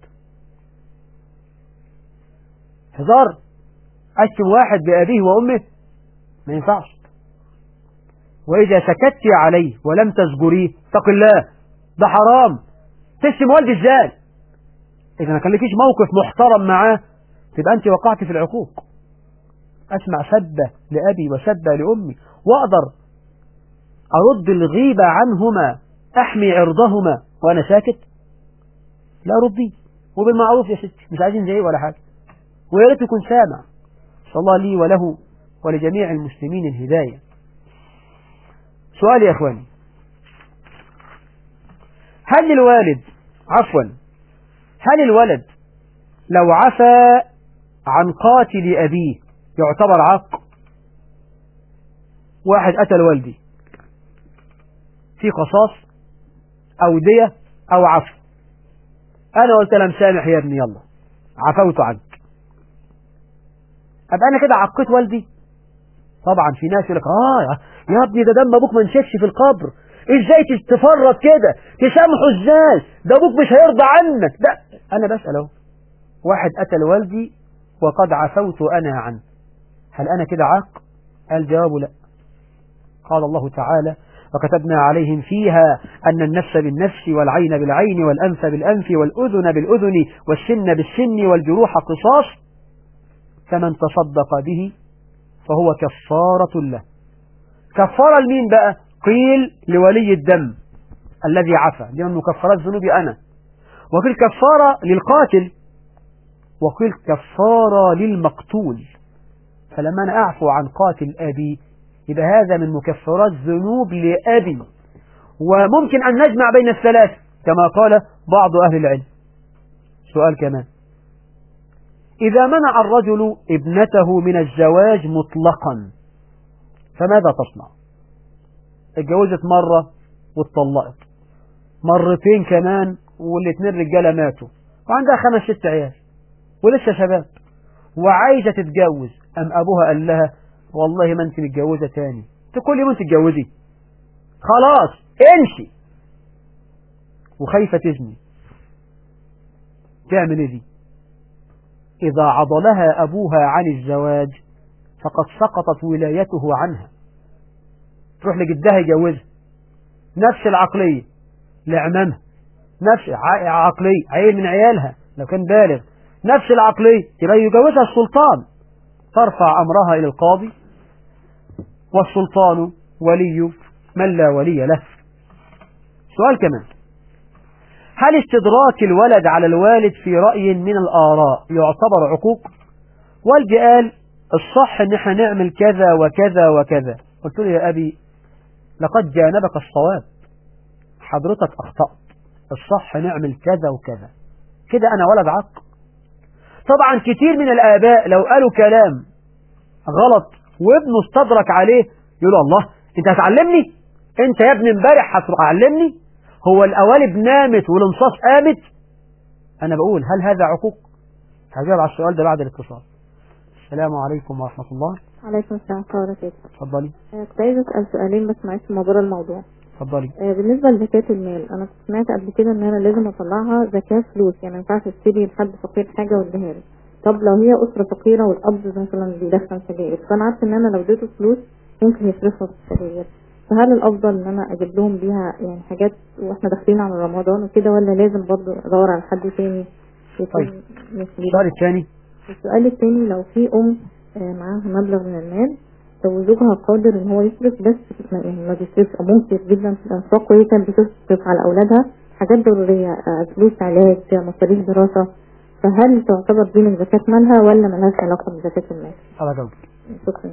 هزار أشتم واحد بأبيه وأمه ما ينفعش. وإذا سكت عليه ولم تزجريه اتق الله، ده حرام. تشتم والدي ازاي؟ إذا ما كان لكيش موقف محترم معاه تبقى أنت وقعت في العقوق. أسمع سبة لأبي وسبة لأمي وأقدر أرد الغيبة عنهما، أحمي عرضهما وأنا ساكت؟ لا ردي، وبالمعروف يا ستي، مش عايزين زي ولا حاجة. ويا ريت يكون سامع. صلى الله لي وله ولجميع المسلمين الهداية. سؤال يا إخواني، هل الولد لو عفى عن قاتل أبيه يعتبر عاق؟ واحد قتل والدي، في قصاص أو دية أو عفو، أنا قلت له مسامح يا ابني يلا عفوت عنك، أبقى أنا كده عقيت والدي؟ طبعا في ناس يقول لك يا ابني ده دم أبوك ما نشفش في القبر، إزاي تتفرط كده، تسامحه إزاي، ده أبوك مش هيرضى عنك. ده أنا بسأله، واحد قتل والدي وقد عفوت أنا عنه، هل أنا كده عاق؟ قال جوابه لا. قال الله تعالى وكتبنا عليهم فيها أن النفس بالنفس والعين بالعين والأنف بالأنف والأذن بالأذن والسن بالسن والجروح قصاص، فمن تصدق به فهو كفارة له. كفارة لمين بقى؟ قيل لولي الدم الذي عفى، دي من مكفرات ذنوبي أنا، وقيل كفارة للقاتل، وقيل كفارة للمقتول. فلما أنا أعفو عن قاتل أبي يبقى هذا من مكفرات ذنوب لأبي، وممكن أن نجمع بين الثلاث كما قال بعض أهل العلم. سؤال كمان، إذا منع الرجل ابنته من الزواج مطلقا فماذا تصنع؟ اتجوزت مرة واتطلقت، مرتين كمان والاثنين رجالة ماتوا، وعندها 5-6 عيال ولسه شباب وعايزة تتجوز، أم أبوها قال لها والله ما أنت متجوزة تاني، كل يوم تتجوزي خلاص انسي، وخايفة تزني، تعمل ايه دي؟ إذا عضلها أبوها عن الزواج فقد سقطت ولايته عنها، تروح لجدها يجوزها، نفس العقلية لعمامها نفس عقلية، عيل من عيالها لو كان بالغ نفس العقلية، يبقى يجوزها السلطان، ترفع أمرها إلى القاضي، والسلطان ولي من لا ولي له. سؤال كمان، هل استدراك الولد على الوالد في رأي من الآراء يعتبر عقوق؟ والدي قال الصح ان احنا نعمل كذا وكذا وكذا. قلت له يا أبي لقد جانبك الصواب، حضرتك أخطأت، الصح نعمل كذا وكذا. كده أنا ولد عق؟ طبعا كتير من الآباء لو قالوا كلام غلط وابنه استدرك عليه يقول الله انت هتعلمني؟ انت يا ابن امبارح هتعلمني؟ هو القوالب نامت والانصاص قامت؟ انا بقول هل هذا عقوق؟ هجاوب على السؤال ده بعد الاتصال. السلام عليكم ورحمة الله. وعليكم السلام ورحمة الله وبركاته. اتفضلي. كنت عايزة أسأل سؤالين بس معلش في موضوع الموضوع. اتفضلي. بالنسبة لزكاة المال، أنا كنت سمعت قبل كده إن أنا لازم أطلعها زكاة فلوس، يعني ما ينفعش أشتري لحد فقير حاجة وأديها له. طب لو هي أسرة فقيرة والأب مثلا بيدخن سجاير، فأنا عارفة إن أنا لو اديته فلوس ممكن يصرفها في السجاير، فهل الأفضل إن أنا أجيب لهم بيها يعني حاجات وإحنا داخلين على رمضان وكده، ولا لازم برضه أدور على حد تاني؟ طيب السؤال الثاني. السؤال الثاني، لو في معاها مبلغ من المال لو زوجها قادر ان هو يصرف بس يعني ما بيصرفش او ممكن جدا في الانفاق، وهي كانت بتصرف على اولادها حاجات ضروريه، فلوس علاج، مصاريف دراسه، فهل تعتبر دي من زكاة مالها ولا ملهاش علاقه بزكاة المال؟ على جواب. شكرا.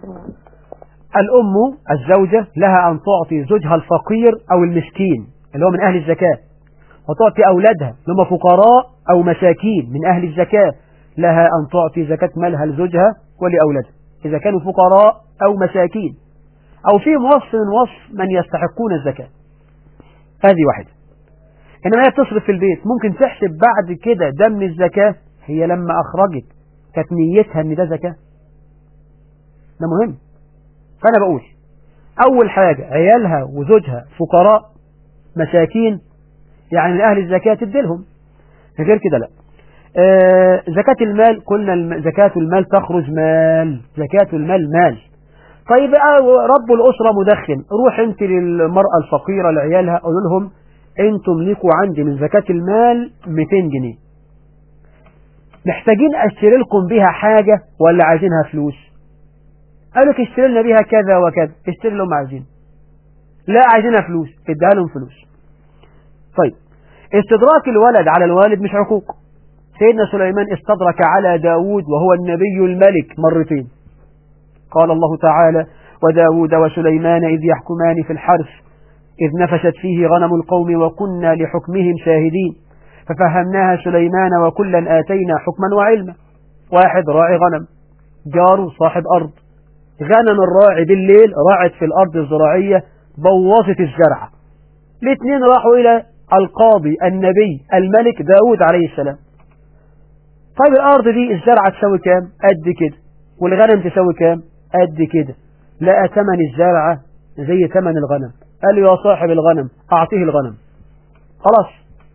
الأم الزوجة لها أن تعطي زوجها الفقير أو المسكين اللي هو من أهل الزكاة، وتعطي أولادها اللي هم فقراء أو مساكين من أهل الزكاة، لها أن تعطي زكاة مالها لزوجها ولأولادها إذا كانوا فقراء أو مساكين أو في وصف من وصف من يستحقون الزكاة. هذه واحدة. إنما هي تصرف في البيت ممكن تحسب بعد كده ده من الزكاة، هي لما أخرجت كانت نيتها إن ده زكاة؟ ده مهم. فأنا بقول أول حاجة عيالها وزوجها فقراء مساكين يعني من أهل الزكاة تديلهم، غير كده لا. زكاة المال قلنا زكاة المال تخرج مال، زكاة المال مال. طيب رب الأسرة مدخن، روح انت للمرأة الفقيرة لعيالها قولوا لهم انتم ليكوا عندي من زكاة المال 200 جنيه، محتاجين اشتري لكم بيها حاجة ولا عايزينها فلوس؟ قالوا لك اشتري لنا بيها كذا وكذا، اشتري لهم عايزين، لا عايزينها فلوس، اديها لهم فلوس. طيب استدراك الولد على الوالد مش عقوق. سيدنا سليمان استدرك على داود وهو النبي الملك مرتين. قال الله تعالى وداود وسليمان إذ يحكمان في الحرث إذ نفشت فيه غنم القوم وكنا لحكمهم شاهدين ففهمناها سليمان وكلا آتينا حكما وعلما. واحد راعي غنم، جاره صاحب أرض، غنم الراعي بالليل راعت في الأرض الزراعية بوظت الزرعة، الاثنين راحوا إلى القاضي النبي الملك داود عليه السلام. طيب الأرض دي الزرعة تسوي كام؟ قد كده، والغنم تسوي كام؟ قد كده. لقى ثمن الزرعة زي ثمن الغنم، قال له يا صاحب الغنم أعطيه الغنم. خلاص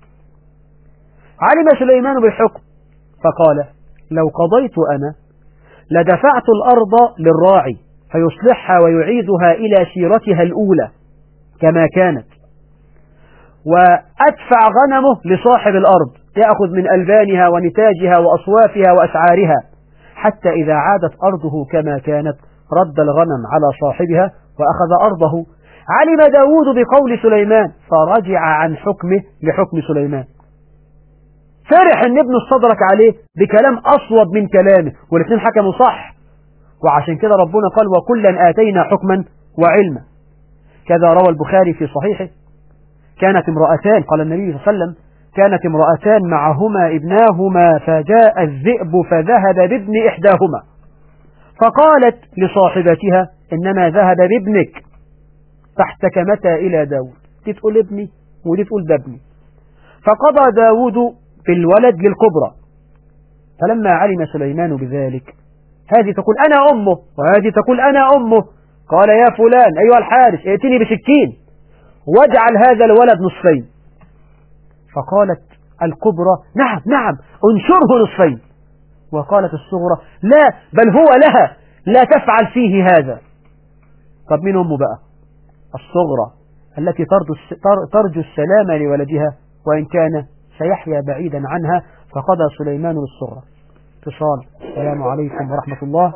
علم سليمان بالحكم فقال لو قضيت أنا لدفعت الأرض للراعي فيصلحها ويعيدها إلى سيرتها الأولى كما كانت، وأدفع غنمه لصاحب الأرض يأخذ من ألبانها ونتاجها وأصوافها وأسعارها حتى إذا عادت أرضه كما كانت رد الغنم على صاحبها وأخذ أرضه. علم داود بقول سليمان فرجع عن حكمه لحكم سليمان، فرح ان ابنه استدرك عليه بكلام أصوب من كلامه والاثنين حكموا صح، وعشان كده ربنا قال وكلا آتينا حكما وعلما. كذا روى البخاري في صحيحه كانت امرأتان، قال النبي صلى الله عليه وسلم كانت امرأتان معهما ابناهما فجاء الذئب فذهب بابن إحداهما فقالت لصاحبتها إنما ذهب بابنك فاحتكمتا إلى داود، دي تقول ابني ودي تقول ده ابني، فقضى داود بالولد للكبرى. فلما علم سليمان بذلك هذه تقول أنا أمه وهذه تقول أنا أمه، قال يا فلان أيها الحارس ائتني بسكين واجعل هذا الولد نصفين. فقالت الكبرى نعم نعم انشره نصفين، وقالت الصغرى لا بل هو لها لا تفعل فيه هذا. طب مين أمه بقى؟ الصغرى التي ترجو السلام لولدها وإن كان سيحيا بعيدا عنها، فقضى سليمان بالصغرى. اتصال. السلام عليكم ورحمة الله.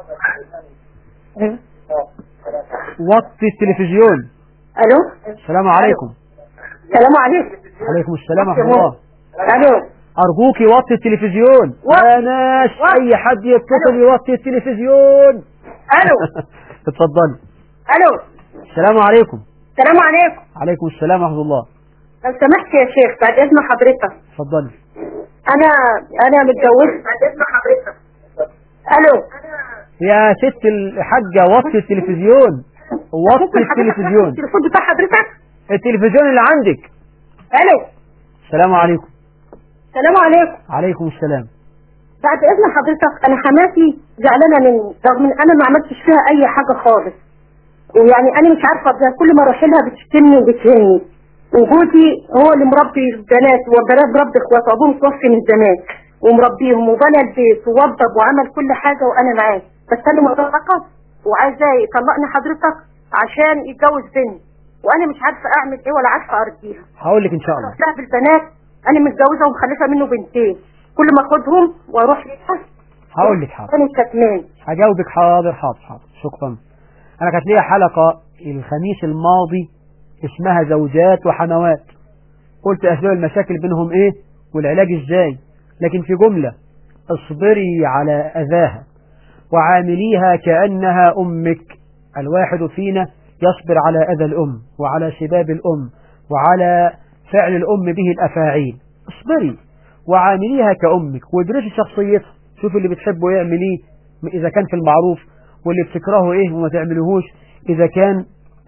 وطي التلفزيون. الو. السلام عليكم. السلام عليكم. عليكم السلام ورحمة الله. الو. أرجوك وطي التلفزيون. يا ناس أي حد يتصل يوطي التلفزيون. الو. اتفضلي. الو. السلام عليكم. السلام عليكم. عليكم السلام ورحمة الله. لو سمحت يا شيخ بعد اذن حضرتك. اتفضلي. انا متجوزة بعد اذن حضرتك. الو. يا ست الحاجة وطي التلفزيون. وطي التلفزيون. التليفون بتاع حضرتك؟ التلفزيون اللي عندك. الو. السلام عليكم. السلام عليكم. عليكم السلام. بعد اذن حضرتك انا حماتي زعلانه مني رغم ان انا ما عملتش فيها اي حاجه خالص، ويعني انا مش عارفه كل ما اروح لها بتشتمني وبتهني، وجوزي هو اللي مربي البنات والبنات مربي اخوات، ابوهم توفي من زمان ومربيهم وبنى البيت ووضب وعمل كل حاجه وانا معاه، بس انا مطلقه وعايزاه يطلقني حضرتك عشان يتجوز بنتي، وانا مش عارفه اعمل ايه ولا عارفه ارضيها. هقول لك ان شاء الله. لا بالبنات انا متجوزه ومخلفه منه بنتين، كل ما اخدهم واروح لها هقول لك حاضر. انا كتمان. هجاوبك حاضر حاضر حاضر. شكرا. انا كانت ليا حلقة الخميس الماضي اسمها زوجات وحموات، قلت اسباب المشاكل بينهم ايه والعلاج ازاي، لكن في جملة: اصبري على اذاها وعامليها كأنها امك. الواحد فينا يصبر على اذى الام وعلى سباب الام وعلى فعل الام به الافاعيل. اصبري وعامليها كأمك وادرسي شخصيتها، شوف اللي بتحبه يعمل ايه اذا كان في المعروف، واللي بتكرهه ايه وما تعملهوش اذا كان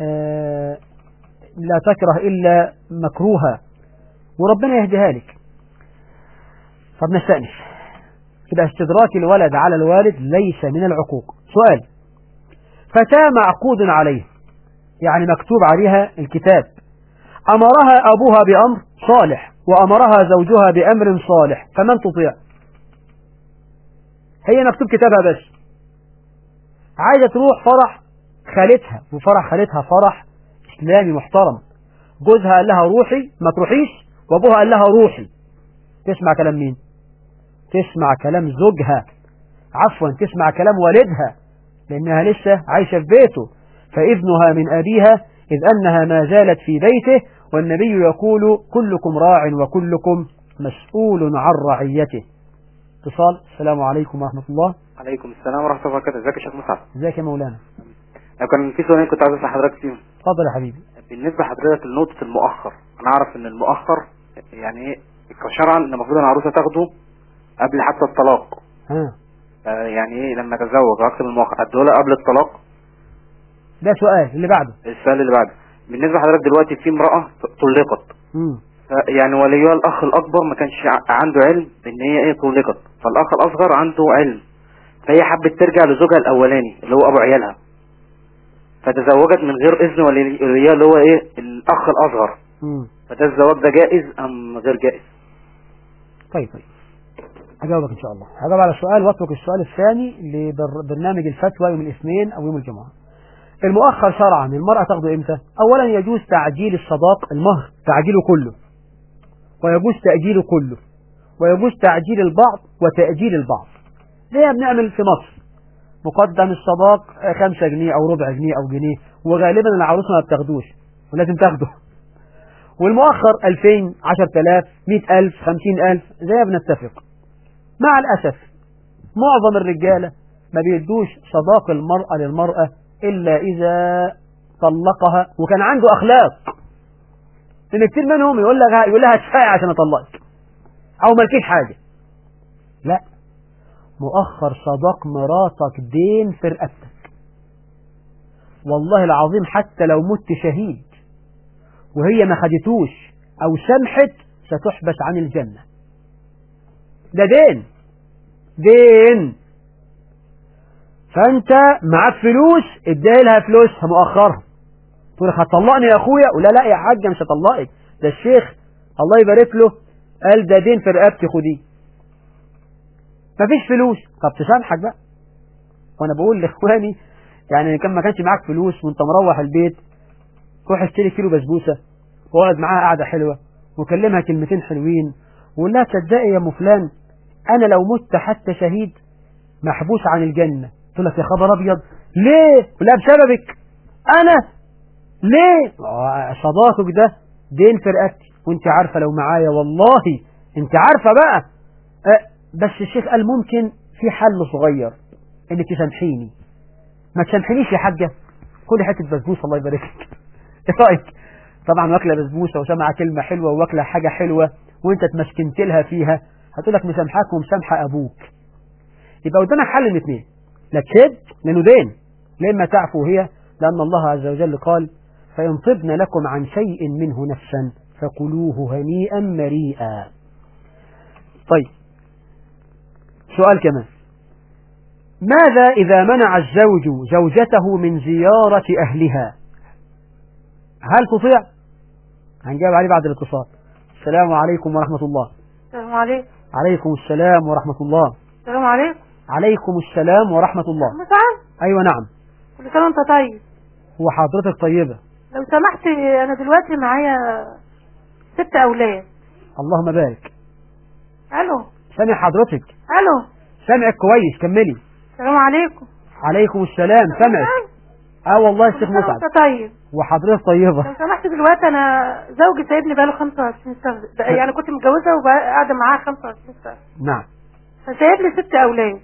لا تكره الا مكروها، وربنا يهديها لك. طب نستأنف. كده استدراك الولد على الوالد ليس من العقوق. سؤال: فتاة معقود عليه، يعني مكتوب عليها الكتاب، أمرها أبوها بأمر صالح وأمرها زوجها بأمر صالح، فمن تطيع؟ هي مكتوب كتابها بس، عايزة تروح فرح خالتها، وفرح خالتها فرح إسلامي محترم، جوزها قال لها روحي ما تروحيش، وأبوها قال لها روحي. تسمع كلام مين؟ تسمع كلام زوجها، عفوا تسمع كلام والدها، لأنها لسه عايشة في بيته، فإذنها من أبيها إذ أنها ما زالت في بيته، والنبي يقول كلكم راع وكلكم مسؤول عن رعيته. اتصال. السلام عليكم ورحمة الله. عليكم السلام ورحمة الله وبركاته. ازيك يا شيخ مسعد؟ ازيك يا مولانا؟ كان في سؤالين كنت عايز اسال حضرتك فيهم. اتفضل يا حبيبي. بالنسبة لحضرتك لنقطة المؤخر، انا اعرف ان المؤخر يعني ايه شرعا ان المفروض العروسة تاخده قبل حتى الطلاق. يعني ايه لما اتزوج اكتب المؤخر اديه قبل الطلاق؟ ده سؤال. اللي بعده. السؤال اللي بعده: بالنسبة لحضرتك دلوقتي في امرأة طلقت، يعني وليها الاخ الاكبر ما كانش عنده علم بان هي ايه طلقت، فالاخ الاصغر عنده علم، فهي حبت ترجع لزوجها الاولاني اللي هو ابو عيالها، فتزوجت من غير اذن وليها اللي هو ايه الاخ الاصغر. فده الزواج ده جائز ام غير جائز؟ طيب هجاوبك ان شاء الله. هجاوب على السؤال واترك السؤال الثاني لبرنامج الفتوى يوم الاثنين او يوم الجمعة. المؤخر شرعا المرأة تاخده امتى؟ اولا يجوز تعجيل الصداق، المهر تعجيله كله، ويجوز تأجيله كله، ويجوز تعجيل البعض وتأجيل البعض. زي بنعمل في مصر، مقدم الصداق 5 جنيه او ربع جنيه او جنيه، وغالبا العروسة ما بتاخدوش ولازم تاخده. والمؤخر 2000 10000 100000 50000 زي بنتفق. مع الأسف معظم الرجالة ما بيدوش صداق المرأة للمرأة إلا إذا طلقها وكان عنده أخلاق، لأن كتير منهم يقول لها ادفعي عشان أطلقك أو مالكيش حاجة. لا، مؤخر صداق مراتك دين في رقبتك، والله العظيم حتى لو مت شهيد وهي ما خدتوش أو سمحت ستحبس عن الجنة. ده دين دين. فأنت معاك فلوس اديها لها فلوسها مؤخرها، تقول لك هتطلقني يا أخويا؟ ولا لا يا حاجة مش هطلقك، ده الشيخ الله يبارك له قال ده دين في رقبتي خديه. مفيش فلوس، طب تسامحك بقى. وأنا بقول لإخواني يعني كان ما كانش معاك فلوس وأنت مروح البيت روح اشتري كيلو بسبوسة واقعد معاها قعدة حلوة وكلمها كلمتين حلوين وقول لها تصدقي يا ام فلان انا لو مت حتى شهيد محبوس عن الجنة. تقول لك يا خبر ابيض ليه؟ لا بسببك انا. ليه؟ صداقك ده دين في رقبتي وانت عارفة لو معايا والله انت عارفة بقى. بس الشيخ قال ممكن في حل صغير انك تسامحيني. ما تسامحينيش يا حاجة كل حتة بسبوسة الله يبارك لك. ايه رأيك؟ طبعا واكلة بسبوسة وسامعة كلمة حلوة واكلة حاجة حلوة وانت تمسكنت لها فيها هتقول لك مسامحاك ومسامحة ابوك. يبقى قدامك حل من اثنين، لا تشد لانه دين، لما تعفو هي لان الله عز وجل قال فإن طبن لكم عن شيء منه نفسا فكلوه هنيئا مريئا. طيب سؤال كمان، ماذا إذا منع الزوج زوجته من زيارة أهلها؟ هل تطيع؟ هنجاوب عليه بعد الاتصال. السلام عليكم ورحمة الله. السلام عليكم. عليكم السلام ورحمة الله. السلام عليكم. عليكم السلام ورحمة الله. مساء. أيوة نعم. كل سنة وأنت طيب. وحضرتك طيبة. لو سمحت أنا دلوقتي معايا 6 أولاد. اللهم بارك. ألو. سامع حضرتك. ألو. سامعك كويس كملي. السلام عليكم. عليكم السلام سامعك. والله الشيخ مسعد. طيب. وحضرتك طيبة. لو سمحت دلوقتي أنا زوجي سايبني بقاله 25 سنة، يعني كنت متجوزة وقاعدة معاه 25 سنة. نعم. فسايب لي 6 أولاد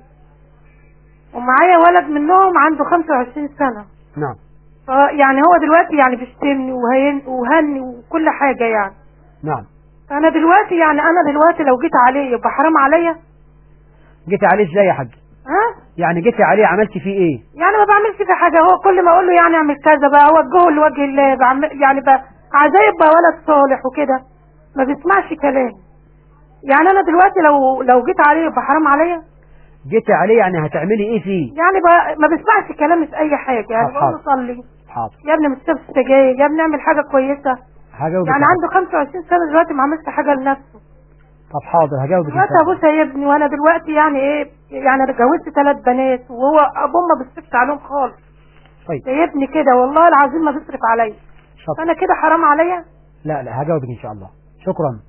ومعايا ولد منهم عنده 25 سنة. نعم. يعني هو دلوقتي يعني بيشتمني وهني وكل حاجة يعني. نعم. فأنا دلوقتي يعني أنا دلوقتي لو جيت عليه يبقى حرام عليا. جيت عليه ازاي يا حاج؟ يعني جيت عليه عملت فيه ايه؟ يعني ما بعملش فيه حاجة، هو كل ما اقول له يعني اعمل كذا بقى اوجهه لوجه الله، يعني بقى عايزاه يبقى ولد صالح وكده ما بيسمعش كلام. يعني انا دلوقتي لو جيت عليه يبقى حرام عليا. جيت عليه يعني هتعملي ايه فيه؟ يعني بقى ما بيسمعش كلامي في اي حاجة، يعني بقول له صلي. حاضر. يا ابني ما تشربش سجاير، يا ابني اعمل حاجة كويسة. يعني عنده 25 سنة دلوقتي ما عملش حاجة لنفسه. طب حاضر هجاوبك. دلوقتي ابوه سايبني وانا دلوقتي يعني ايه، يعني انا اتجوزت 3 بنات وهو ابوه ما بيصرفش عليهم خالص. طيب. سايبني كده والله العظيم ما بيصرف عليا. فانا كده حرام عليا؟ لا هجاوبك ان شاء الله. شكرا.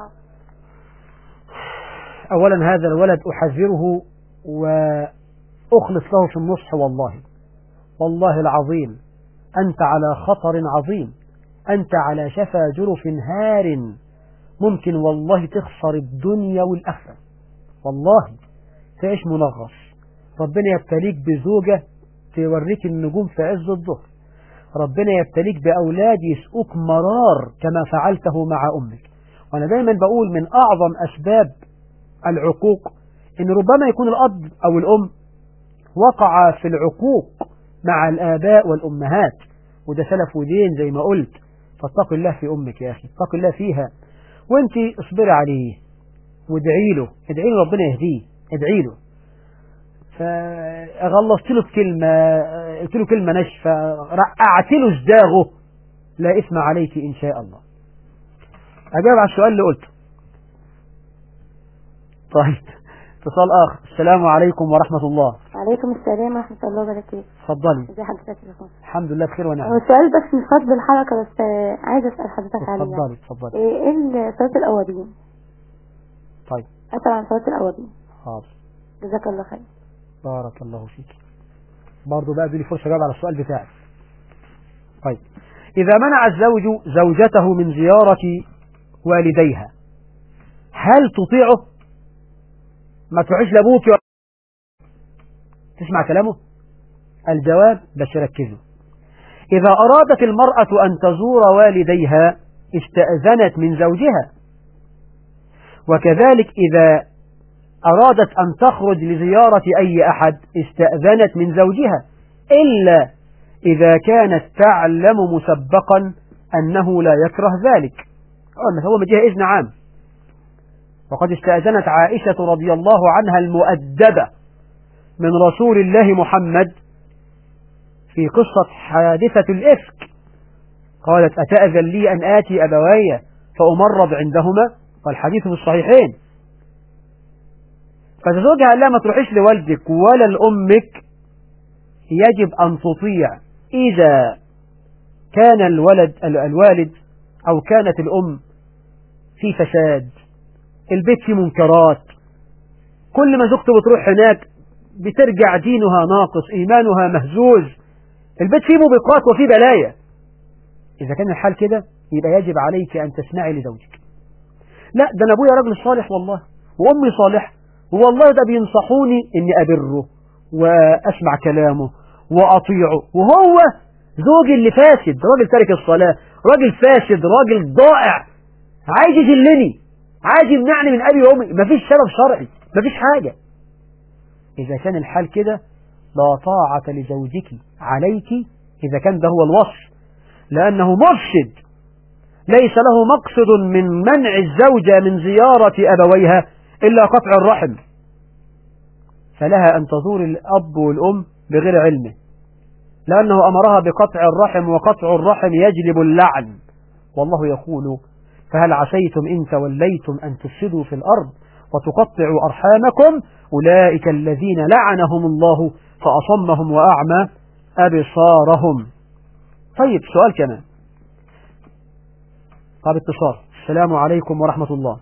اولا هذا الولد احذره واخلص له في النصح، والله العظيم انت على خطر عظيم، انت على شفا جرف هار ممكن والله تخسر الدنيا والآخرة، والله تعيش منغص. ربنا يبتليك بزوجة توريك النجوم في عز الظهر، ربنا يبتليك بأولاد يسقوك مرار كما فعلته مع أمك. وأنا دايما بقول من أعظم أسباب العقوق إن ربما يكون الأب أو الأم وقع في العقوق مع الآباء والأمهات، وده سلف ودين زي ما قلت. فاتق الله في أمك يا أخي، اتق الله فيها، وانت اصبري عليه وادعي له ربنا يهديه، ادعي له. فغلصت له بكلمة، قلت له كلمة ناشفة، رقعت له صداغه، لا إثم عليك إن شاء الله. أجاب على السؤال اللي قلته. طيب اتصال آخر. السلام عليكم ورحمة الله. وعليكم السلام ورحمة الله وبركاته. اتفضلي. ازي حضرتك يا فندم؟ الحمد لله بخير ونعم. هو السؤال بس مش خاص بالحلقة، بس عايزة أسأل حضرتك عليه. اتفضلي. ايه صلاة الأوابين؟ طيب. أسأل عن صلاة الأوابين. حاضر. جزاك الله خير. بارك الله فيك. برضه بقى دي فرصة أجاوب على السؤال بتاعي. طيب، إذا منع الزوج زوجته من زيارة والديها هل تطيعه؟ ما تروحيش لابوك تسمع كلامه؟ الجواب بس ركزوا. إذا أرادت المرأة أن تزور والديها استأذنت من زوجها، وكذلك إذا أرادت أن تخرج لزيارة أي أحد استأذنت من زوجها، إلا إذا كانت تعلم مسبقا أنه لا يكره ذلك، هو مديها إذن عام. وقد استأذنت عائشة رضي الله عنها المؤدبة من رسول الله محمد في قصة حادثة الإفك، قالت أتأذن لي أن آتي أبواي فأمرض عندهما؟ والحديث في الصحيحين. فزوجها قال لها ما تروحيش لوالدك ولا لأمك، يجب أن تطيع إذا كان الوالد أو كانت الأم فيه فساد، البيت فيه منكرات، كل ما زوجته بتروح هناك بترجع دينها ناقص، إيمانها مهزوز، البيت فيه موبقات وفيه بلايا. إذا كان الحال كده يبقى يجب عليك أن تسمعي لزوجك. لا ده أنا أبويا راجل صالح والله وأمي صالح والله ده بينصحوني إني أبره وأسمع كلامه وأطيعه، وهو زوجي اللي فاسد، راجل تارك الصلاة، راجل فاسد، راجل ضائع، عايز يذلني، عايز يمنعني من أبي وأمي، مفيش سبب شرعي، مفيش حاجة. إذا كان الحال كده لا طاعة لزوجك عليك إذا كان ده هو الوصف، لأنه مفسد ليس له مقصد من منع الزوجة من زيارة أبويها إلا قطع الرحم، فلها أن تزور الأب والأم بغير علمه، لأنه أمرها بقطع الرحم، وقطع الرحم يجلب اللعن، والله يقول فهل عسيتم إن توليتم أن تفسدوا في الأرض وتقطعوا أرحامكم أولئك الذين لعنهم الله فأصمهم وأعمى أبصارهم. طيب سؤال كمان. طب اتصال. السلام عليكم ورحمة الله.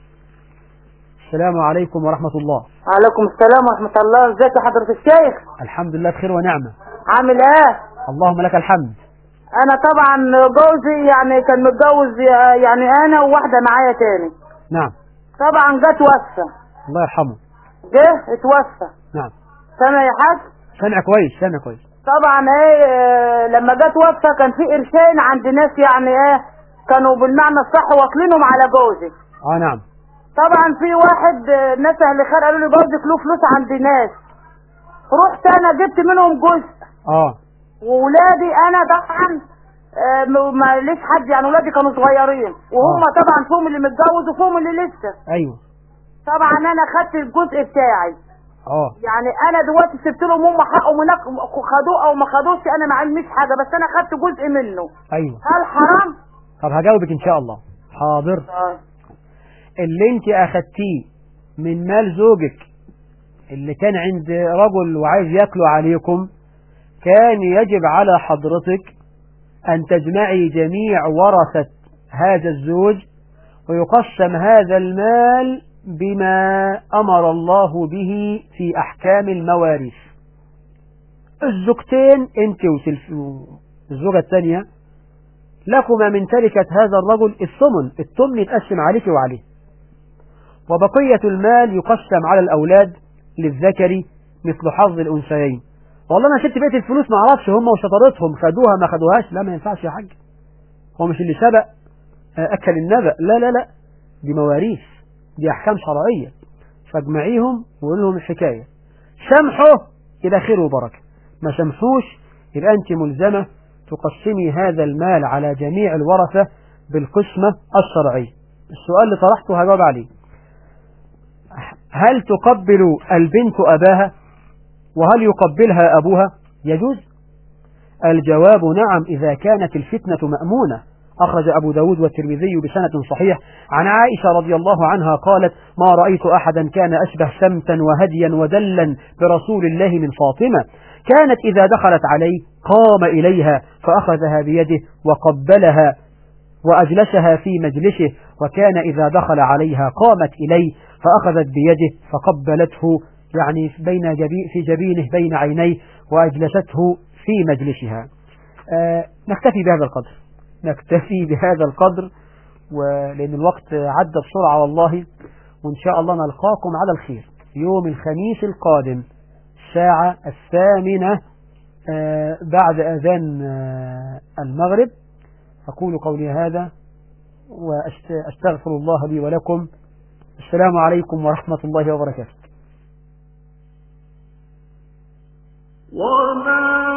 السلام عليكم ورحمة الله. وعليكم السلام ورحمة الله. ازيك يا حضرة الشيخ؟ الحمد لله بخير ونعمة. عامل ايه؟ اللهم لك الحمد. انا طبعا جوزي يعني كان متجوز يعني انا وواحدة معايا تاني. نعم. طبعا جه توفى. الله يرحمه. جه اتوفى. نعم. سامع يا حاج؟ سامع كويس سامع كويس. طبعا ايه لما جه توفى كان في قرشين عند ناس يعني ايه كانوا بالمعنى الصح واكلينهم على جوزي. نعم. طبعا في واحد ناس اهل خير قالوا لي جوزك له فلوس عند ناس، رحت انا جبت منهم جزء. وولادي انا طبعا ما ليش حد يعني ولادي كانوا صغيرين وهم طبعا فيهم اللي متجوز وفيهم اللي لسه. ايوه. طبعا انا خدت الجزء بتاعي. يعني انا دلوقتي سبت لهم هم حقهم هناك خدوه او ما خدوش انا ما عنديش حاجه، بس انا خدت جزء منه. ايوه. هل حرام؟ طب هجاوبك ان شاء الله. حاضر. اللي انت اخدتيه من مال زوجك اللي كان عند رجل وعايز ياكله عليكم كان يجب على حضرتك ان تجمعي جميع ورثة هذا الزوج ويقسم هذا المال بما امر الله به في احكام المواريث. الزوجتين انت والزوجة الثانية لكما من تركة هذا الرجل الثمن يتقسم عليك وعليه، وبقية المال يقسم على الأولاد للذكر مثل حظ الأنثيين. والله أنا سبت بيت الفلوس ما أعرفش هم وشطارتهم خدوها ما خدوهاش، لا ما ينفعش يا حاج، هو مش اللي سبق أكل النبأ، لا لا لا، دي مواريث، دي أحكام شرعية، فاجمعيهم وقول لهم الحكاية. سامحوا يبقى خير وبركة، ما سامحوش يبقى أنت ملزمة تقسمي هذا المال على جميع الورثة بالقسمة الشرعية. السؤال اللي طرحته هجاوب عليه. هل تقبل البنت أباها وهل يقبلها أبوها؟ يجوز؟ الجواب نعم إذا كانت الفتنة مأمونة. أخرج أبو داود والترمذي بسند صحيح عن عائشة رضي الله عنها قالت: ما رأيت أحدا كان أشبه سمتا وهديا ودلا برسول الله من فاطمة، كانت إذا دخلت عليه قام إليها فأخذها بيده وقبلها وأجلسها في مجلسه، وكان إذا دخل عليها قامت إليه فأخذت بيده فقبلته، يعني في جبينه بين عينيه وأجلسته في مجلسها. نكتفي بهذا القدر، نكتفي بهذا القدر، ولأن الوقت عدى بسرعة والله، وإن شاء الله نلقاكم على الخير يوم الخميس القادم الساعة 8 بعد أذان المغرب. أقول قولي هذا وأستغفر الله لي ولكم. السلام عليكم ورحمة الله وبركاته.